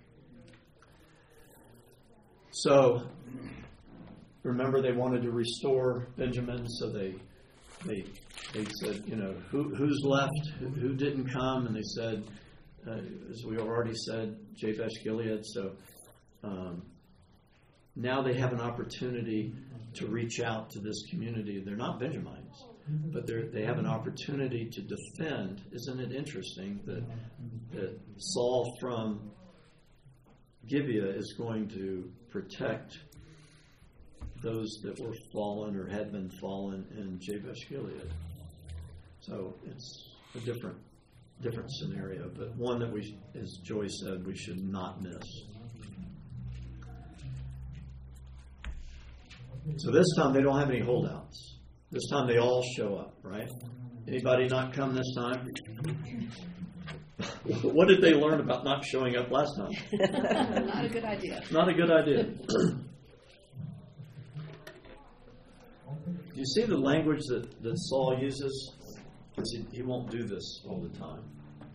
So, remember they wanted to restore Benjamin, so they they they said, you know, who who's left? Who, who didn't come? And they said, uh, as we already said, Jabesh Gilead. So um, now they have an opportunity to reach out to this community. They're not Benjamites, but they they have an opportunity to defend. Isn't it interesting that that Saul from Gibeah is going to protect those that were fallen or had been fallen in Jabesh Gilead? So it's a different different scenario, but one that we, as Joy said, we should not miss. So this time they don't have any holdouts. This time they all show up, right? Anybody not come this time? What did they learn about not showing up last time? Not a good idea. Not a good idea. Do you see the language that, that Saul uses? Because he, he won't do this all the time.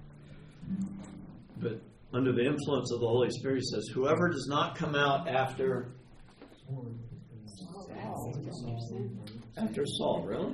But under the influence of the Holy Spirit, he says, whoever does not come out after after Saul, really?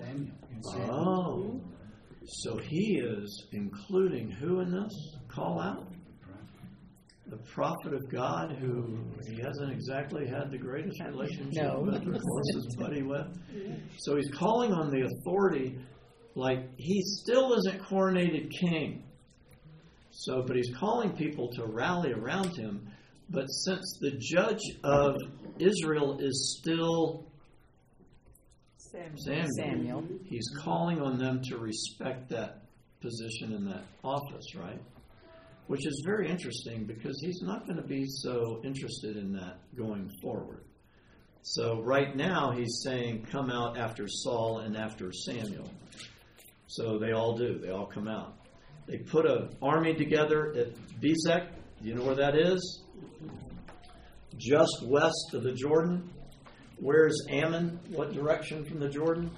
Oh. So he is including who in this call out? The prophet of God who he hasn't exactly had the greatest relationship No. with or closest buddy with. So he's calling on the authority like he still isn't coronated king. So, but he's calling people to rally around him. But since the judge of Israel is still Samuel, Samuel. he's calling on them to respect that position and that office, right? Which is very interesting because he's not going to be so interested in that going forward. So right now he's saying come out after Saul and after Samuel. So they all do. They all come out. They put an army together at Bezek. Do you know where that is? Just west of the Jordan. Where's Ammon? What direction from the Jordan?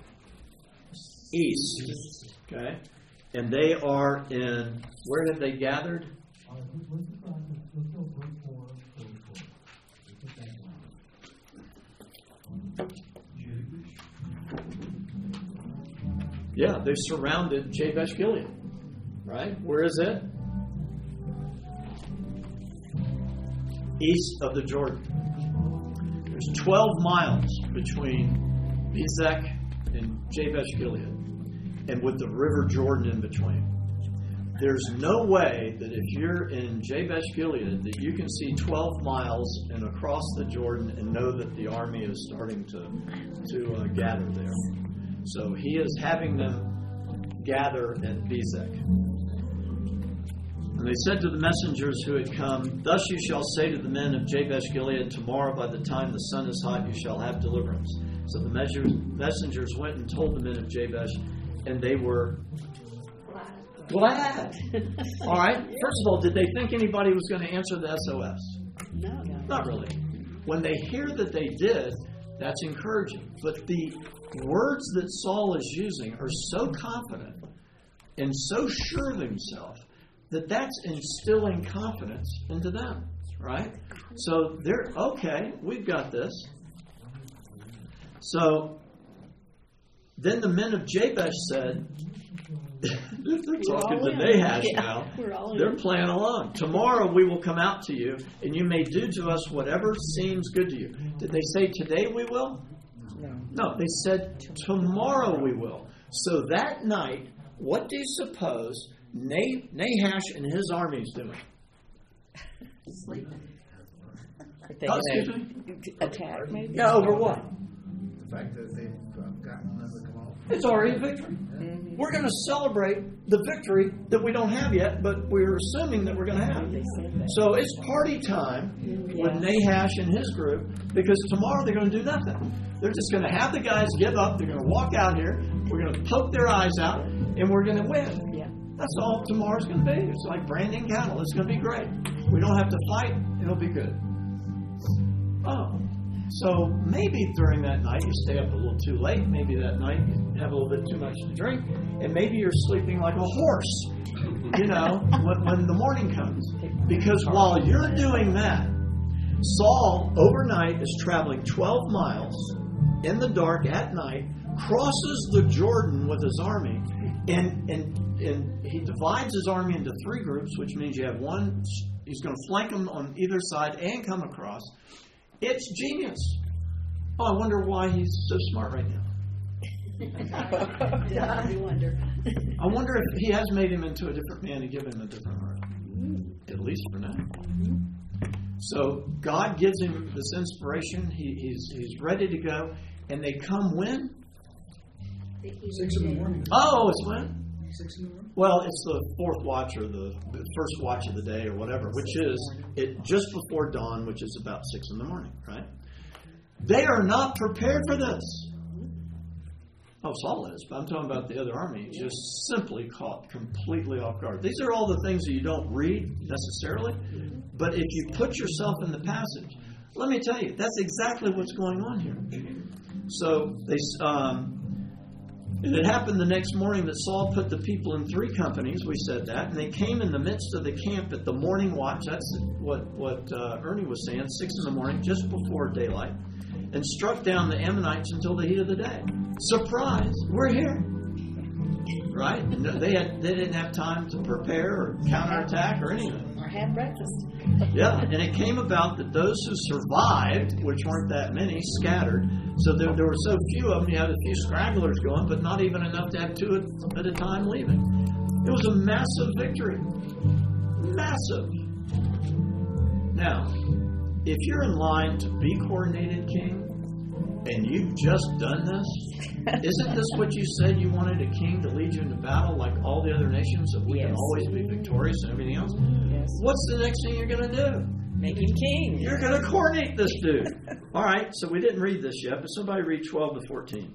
East. Okay. And they are in, where have they gathered? Yeah, they've surrounded Jabesh Gilead. Right? Where is it? East of the Jordan. There's twelve miles between Bezek and Jabesh Gilead, and with the river Jordan in between. There's no way that if you're in Jabesh Gilead that you can see twelve miles and across the Jordan and know that the army is starting to to uh, gather there. So he is having them gather at Bezek. And they said to the messengers who had come, thus you shall say to the men of Jabesh Gilead, tomorrow by the time the sun is hot you shall have deliverance. So the messengers went and told the men of Jabesh, and they were glad. All right. First of all, did they think anybody was going to answer the S O S? No. Not really. When they hear that they did, that's encouraging. But the words that Saul is using are so confident and so sure of himself that that's instilling confidence into them, right? So they're, okay, we've got this. So then the men of Jabesh said, they're talking all to in. Nahash Yeah, now. we're all in. They're playing along. Tomorrow we will come out to you, and you may do to us whatever seems good to you. Did they say today we will? No. No, they said tomorrow we will. So that night, what do you suppose Na- Nahash and his army is doing? If they Oh, gonna excuse me? attack, maybe? Yeah, over what? The fact that they've uh, gotten them to come off. It's already a victory. Mhm. We're going to celebrate the victory that we don't have yet, but we're assuming that we're going to have. They said that. So it's party time with Nahash and his group, because tomorrow they're going to do nothing. They're just going to have the guys give up. They're going to walk out here. We're going to poke their eyes out, and we're going to win. Yeah. That's all tomorrow's going to be. It's like branding cattle. It's going to be great. We don't have to fight. It'll be good. Oh. So maybe during that night you stay up a little too late. Maybe that night you have a little bit too much to drink. And maybe you're sleeping like a horse, you know, when, when the morning comes. Because while you're doing that, Saul overnight is traveling twelve miles in the dark at night, crosses the Jordan with his army, and, and, and he divides his army into three groups, which means you have one, he's going to flank them on either side and come across. It's genius. Oh, I wonder why he's so smart right now. I wonder. I wonder if he has made him into a different man and given him a different heart. At least for now. So God gives him this inspiration. He, he's he's ready to go. And they come when? Six in the morning. Oh, it's when? Six in the morning. Well, it's the fourth watch or the, the first watch of the day or whatever, which is it just before dawn, which is about six in the morning, right? They are not prepared for this. Oh, Saul is, but I'm talking about the other army. Just simply caught completely off guard. These are all the things that you don't read necessarily, but if you put yourself in the passage, let me tell you, that's exactly what's going on here. So they, um, it happened the next morning that Saul put the people in three companies. We said that, and they came in the midst of the camp at the morning watch. That's what what uh, Ernie was saying, six in the morning, just before daylight, and struck down the Ammonites until the heat of the day. Surprise! We're here, right? No, they had they didn't have time to prepare or counterattack or anything. Or have breakfast. Yeah, and it came about that those who survived, which weren't that many, scattered. So there, there were so few of them, you had a few scragglers going, but not even enough to have two at, at a time leaving. It was a massive victory. Massive. Now, if you're in line to be coronated king, and you've just done this, isn't this what you said you wanted a king to lead you into battle like all the other nations, so we Yes. can always be victorious and everything else? Yes. What's the next thing you're going to do? Make him king. You're going to coronate this dude. All right, so we didn't read this yet, but somebody read twelve to fourteen.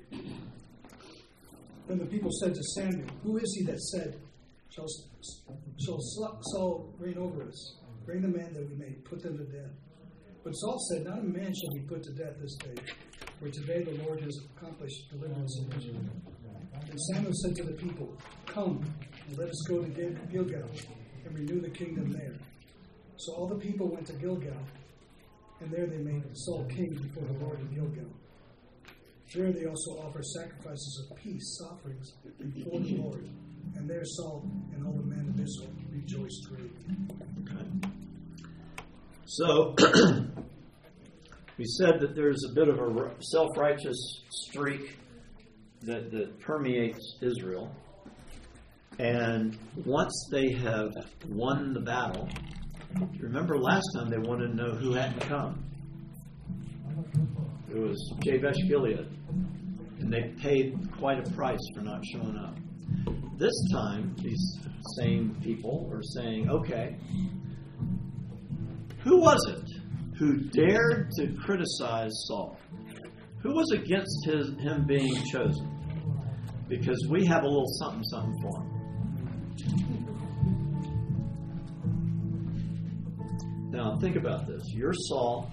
Then the people said to Samuel, "Who is he that said, Shall, shall Saul reign over us? Bring the man that we may put them to death." But Saul said, "Not a man shall be put to death this day, for today the Lord has accomplished deliverance in Israel." And Samuel said to the people, "Come, and let us go to Gilgal, and renew the kingdom there." So all the people went to Gilgal, and there they made Saul king before the Lord in Gilgal. There they also offered sacrifices of peace offerings before the Lord, and there Saul and all the men of Israel rejoiced greatly. Okay. So, we said that there's a bit of a self-righteous streak that, that permeates Israel. And once they have won the battle, remember last time they wanted to know who hadn't come. It was Jabesh Gilead. And they paid quite a price for not showing up. This time, these same people are saying, okay, who was it who dared to criticize Saul? Who was against his, him being chosen? Because we have a little something, something for him. Now, think about this. You're Saul.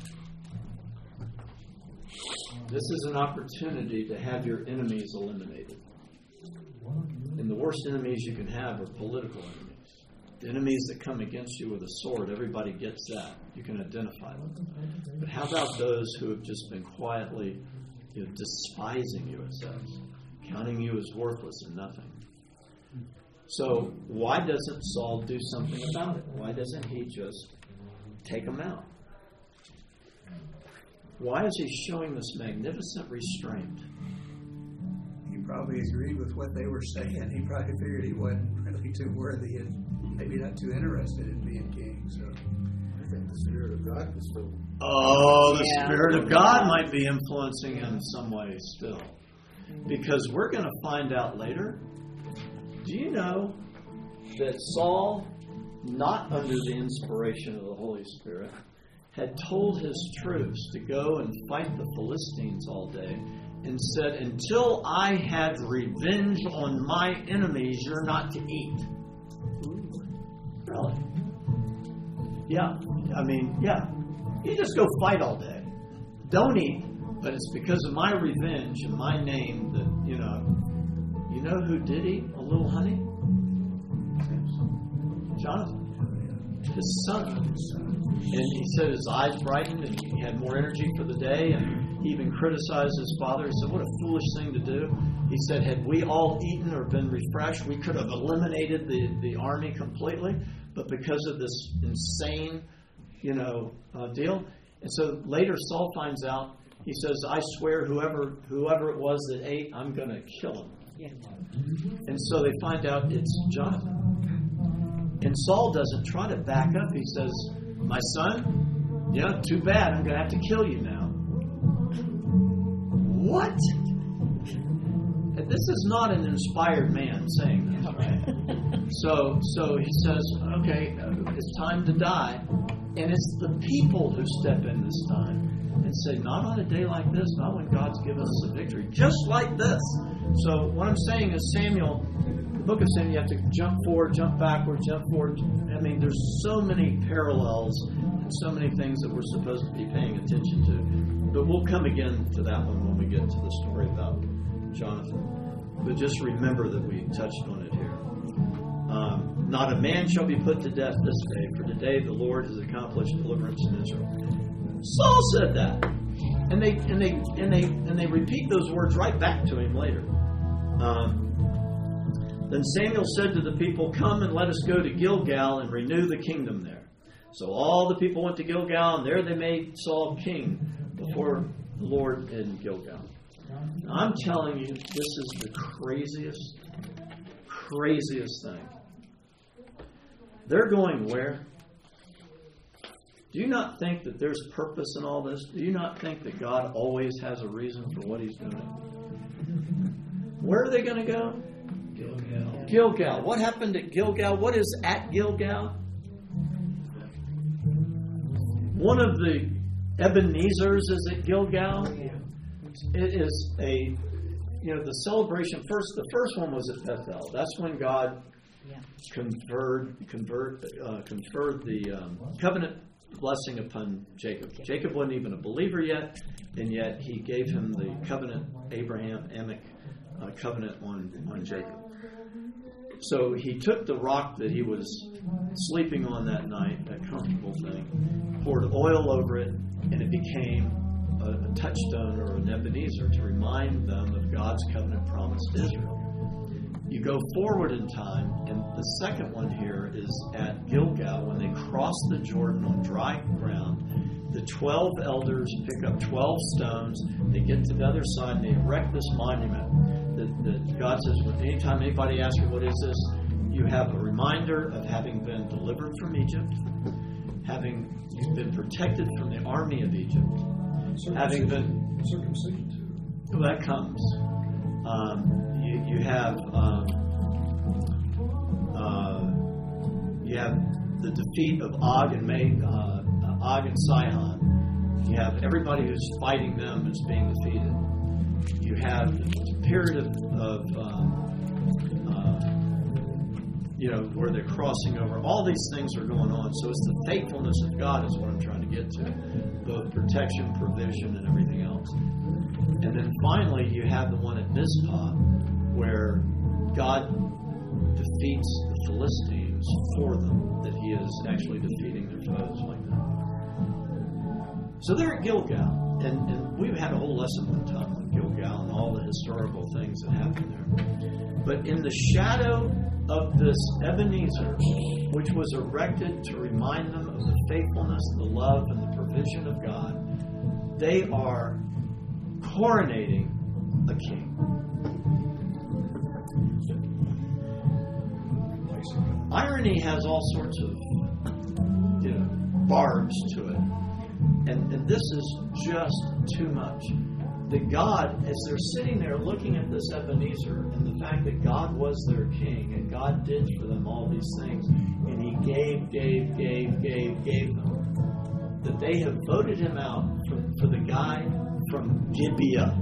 This is an opportunity to have your enemies eliminated. And the worst enemies you can have are political enemies. The enemies that come against you with a sword, everybody gets that. You can identify them. But how about those who have just been quietly, you know, despising you, it says, counting you as worthless and nothing? So why doesn't Saul do something about it? Why doesn't he just take them out? Why is he showing this magnificent restraint? He probably agreed with what they were saying. He probably figured he wasn't really too worthy and maybe not too interested in being king. So I think the Spirit of God was still. Oh, the Yeah. Spirit of God might be influencing him in some way still. Because we're going to find out later. Do you know that Saul, not under the inspiration of the Holy Spirit, had told his troops to go and fight the Philistines all day and said, until I have revenge on my enemies, you're not to eat. Really? Yeah. I mean, yeah. You just go fight all day. Don't eat, but it's because of my revenge and my name that, you know, you know who did eat a little honey? Jonathan. His son. And he said his eyes brightened and he had more energy for the day, and he even criticized his father. He said, what a foolish thing to do. He said, had we all eaten or been refreshed, we could have eliminated the, the army completely, but because of this insane, you know, uh, deal. And so later Saul finds out, he says, I swear whoever whoever it was that ate, I'm going to kill him. Yeah. And so they find out it's Jonathan. And Saul doesn't try to back up. He says, my son, yeah, too bad. I'm going to have to kill you now. What? And this is not an inspired man saying this, right? So, so he says, okay, it's time to die. And it's the people who step in this time and say, not on a day like this, not when God's given us a victory, just like this. So what I'm saying is Samuel, the book of Samuel, you have to jump forward, jump backward, jump forward. I mean, there's so many parallels and so many things that we're supposed to be paying attention to. But we'll come again to that one when we get to the story about Jonathan. But just remember that we touched on it here. Um, not a man shall be put to death this day, for today the Lord has accomplished deliverance in Israel. Saul said that, and they and they and they and they repeat those words right back to him later. Um, then Samuel said to the people, "Come and let us go to Gilgal and renew the kingdom there." So all the people went to Gilgal, and there they made Saul king before the Lord in Gilgal. Now, I'm telling you, this is the craziest, craziest thing. They're going where? Do you not think that there's purpose in all this? Do you not think that God always has a reason for what He's doing? Where are they going to go? Gilgal. Gilgal. What happened at Gilgal? What is at Gilgal? One of the Ebenezer's is at Gilgal. It is a, you know, the celebration. First, the first one was at Bethel. That's when God conferred, convert, uh, conferred the um, covenant blessing upon Jacob. Jacob wasn't even a believer yet, and yet He gave him the covenant, Abraham-Amic uh, covenant on, on Jacob. So He took the rock that he was sleeping on that night, that comfortable thing, poured oil over it, and it became a, a touchstone or an Ebenezer to remind them of God's covenant promise to Israel. You go forward in time, and the second one here is at Gilgal when they cross the Jordan on dry ground. The twelve elders pick up twelve stones. They get to the other side and they erect this monument that, that God says, anytime anybody asks you what is this, you have a reminder of having been delivered from Egypt, having been protected from the army of Egypt, having been circumcision too. Well, that comes. Um, you, you have um, uh, you have the defeat of Og and May, uh, Og and Sihon. You have everybody who's fighting them is being defeated. You have the period of, of um, uh, you know, where they're crossing over. All these things are going on. So it's the faithfulness of God is what I'm trying to get to, both protection, provision, and everything else. And then finally, you have the one at Mizpah, where God defeats the Philistines for them, that He is actually defeating their foes like that. So they're at Gilgal, and, and we've had a whole lesson one time on Gilgal and all the historical things that happened there. But in the shadow of this Ebenezer, which was erected to remind them of the faithfulness, the love, and the provision of God, they are coronating a king. Irony has all sorts of, you know, barbs to it. And, and this is just too much. That God, as they're sitting there looking at this Ebenezer and the fact that God was their king and God did for them all these things, and He gave, gave, gave, gave, gave them, that they have voted Him out for, for the guy from Gibeah.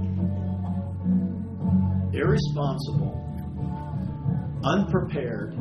Irresponsible, unprepared,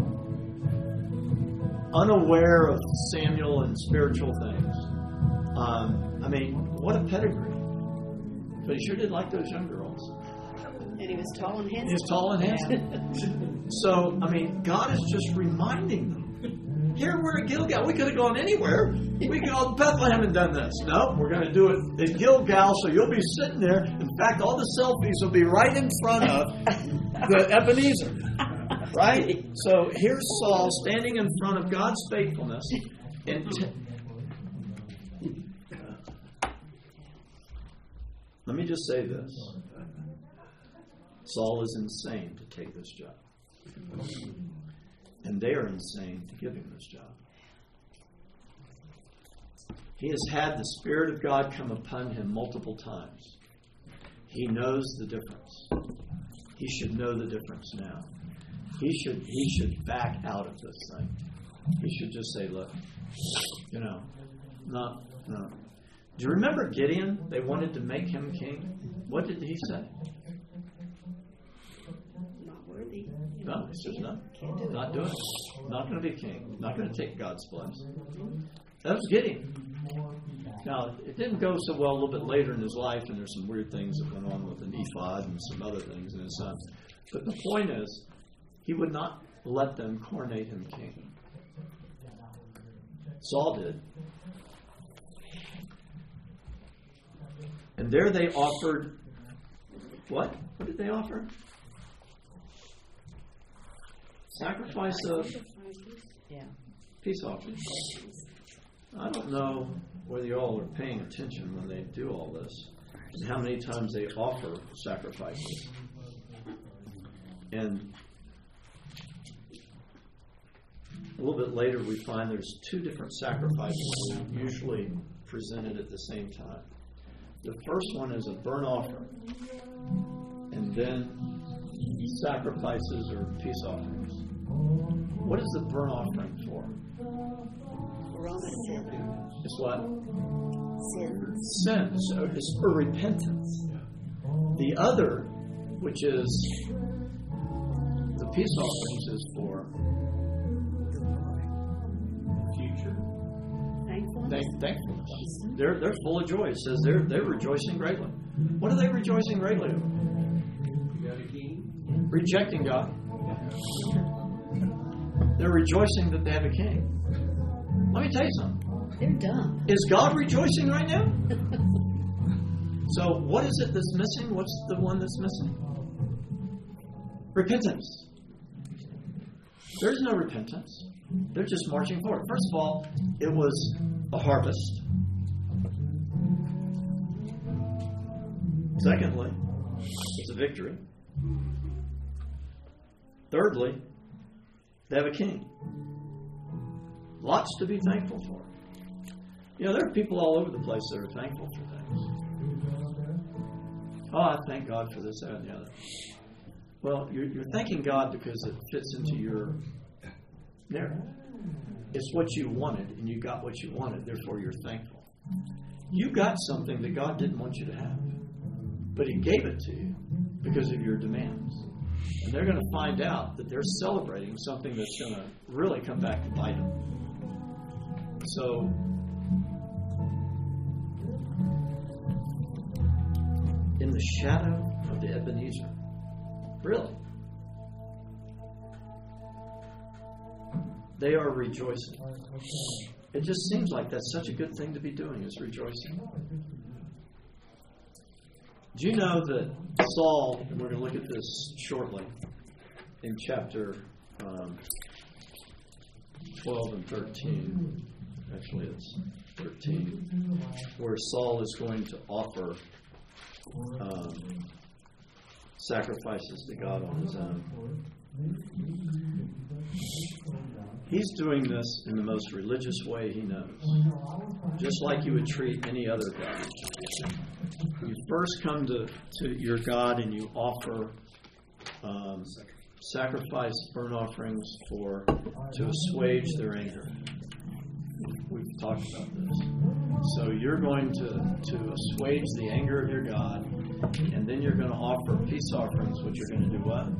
unaware of Samuel and spiritual things. Um, I mean, what a pedigree. But he sure did like those young girls. And he was tall and handsome. He was tall and handsome. So, I mean, God is just reminding them. Here we're at Gilgal. We could have gone anywhere. We could go to Bethlehem and done this. No, we're going to do it at Gilgal, so you'll be sitting there. In fact, all the selfies will be right in front of the Ebenezer. Right? So here's Saul standing in front of God's faithfulness. And t- let me just say this. Saul is insane to take this job. And they are insane to give him this job. He has had the Spirit of God come upon him multiple times. He knows the difference. He should know the difference now. He should he should back out of this thing. He should just say, look, you know, no, no. Do you remember Gideon? They wanted to make him king. What did he say? Not worthy. No, he says no. Not doing it. Not going to be king. Not going to take God's place. That was Gideon. Now, it didn't go so well a little bit later in his life, and there's some weird things that went on with an ephod and some other things in his son. But the point is, he would not let them coronate him king. Saul did. And there they offered, what? What did they offer? Sacrifice of Yeah. peace offering. I don't know whether you all are paying attention when they do all this and how many times they offer sacrifices. And a little bit later we find there's two different sacrifices usually presented at the same time. The first one is a burnt offering, and then sacrifices or peace offerings. What is the burnt offering for? It's what? Sin. Sin. So it's for repentance. The other, which is the peace offerings, is for Future. Thankfulness. thank, thankfulness. They're they're full of joy. It says they're they're rejoicing greatly. What are they rejoicing greatly over? You got a king? Rejecting God. They're rejoicing that they have a king. Let me tell you something. They're dumb. Is God rejoicing right now? So what is it that's missing? What's the one that's missing? Repentance. There's no repentance. They're just marching forward. First of all, it was a harvest. Secondly, it's a victory. Thirdly, they have a king. Lots to be thankful for. You know, there are people all over the place that are thankful for things. Oh, I thank God for this, that, and the other. Well, you're, you're thanking God because it fits into your narrative. It's what you wanted, and you got what you wanted, therefore you're thankful. You got something that God didn't want you to have, but He gave it to you because of your demands. And they're going to find out that they're celebrating something that's going to really come back to bite them. So, in the shadow of the Ebenezer, really, they are rejoicing. It just seems like that's such a good thing to be doing, is rejoicing. Do you know that Saul, and we're going to look at this shortly, in chapter um, twelve and thirteen, actually it's thirteen, where Saul is going to offer um, sacrifices to God on his own. He's doing this in the most religious way he knows, just like you would treat any other God. You first come to, to your God and you offer um, sacrifice, burnt offerings for to assuage their anger. We've talked about this. So you're going to, to assuage the anger of your God, and then you're going to offer peace offerings, which are going to do what?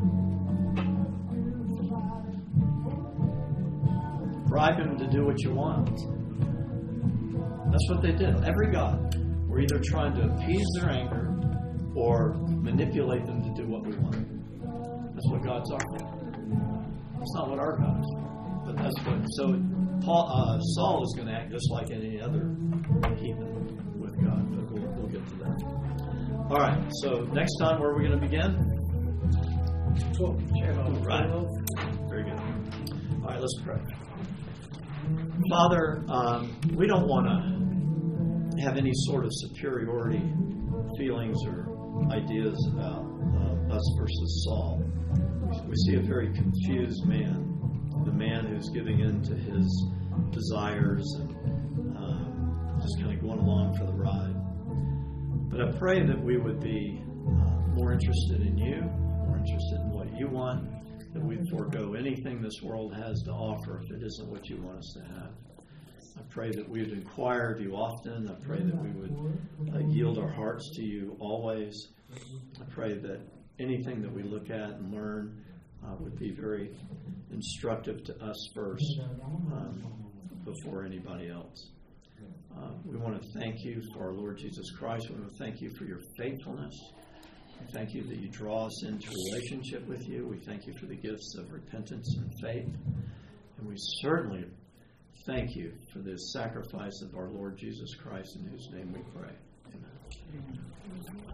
Bribe him to do what you want. That's what they did. Every God. We're either trying to appease their anger or manipulate them to do what we want. That's what God's offering. That's not what our God is. But that's what. So Paul, uh, Saul is going to act just like any other heathen with God. But we'll, we'll get to that. All right. So next time, where are we going to begin? twelve. Right. Very good. All right. Let's pray. Father, um, we don't want to have any sort of superiority feelings or ideas about uh, us versus Saul. We see a very confused man, the man who's giving in to his desires and um, just kind of going along for the ride. But I pray that we would be uh, more interested in you, more interested in what you want, that we'd forego anything this world has to offer if it isn't what you want us to have. I pray that we would inquire of you often. I pray that we would uh, yield our hearts to you always. I pray that anything that we look at and learn uh, would be very instructive to us first um, before anybody else. Uh, we want to thank you for our Lord Jesus Christ. We want to thank you for your faithfulness. We thank you that you draw us into relationship with you. We thank you for the gifts of repentance and faith. And we certainly thank you for this sacrifice of our Lord Jesus Christ, in whose name we pray. Amen.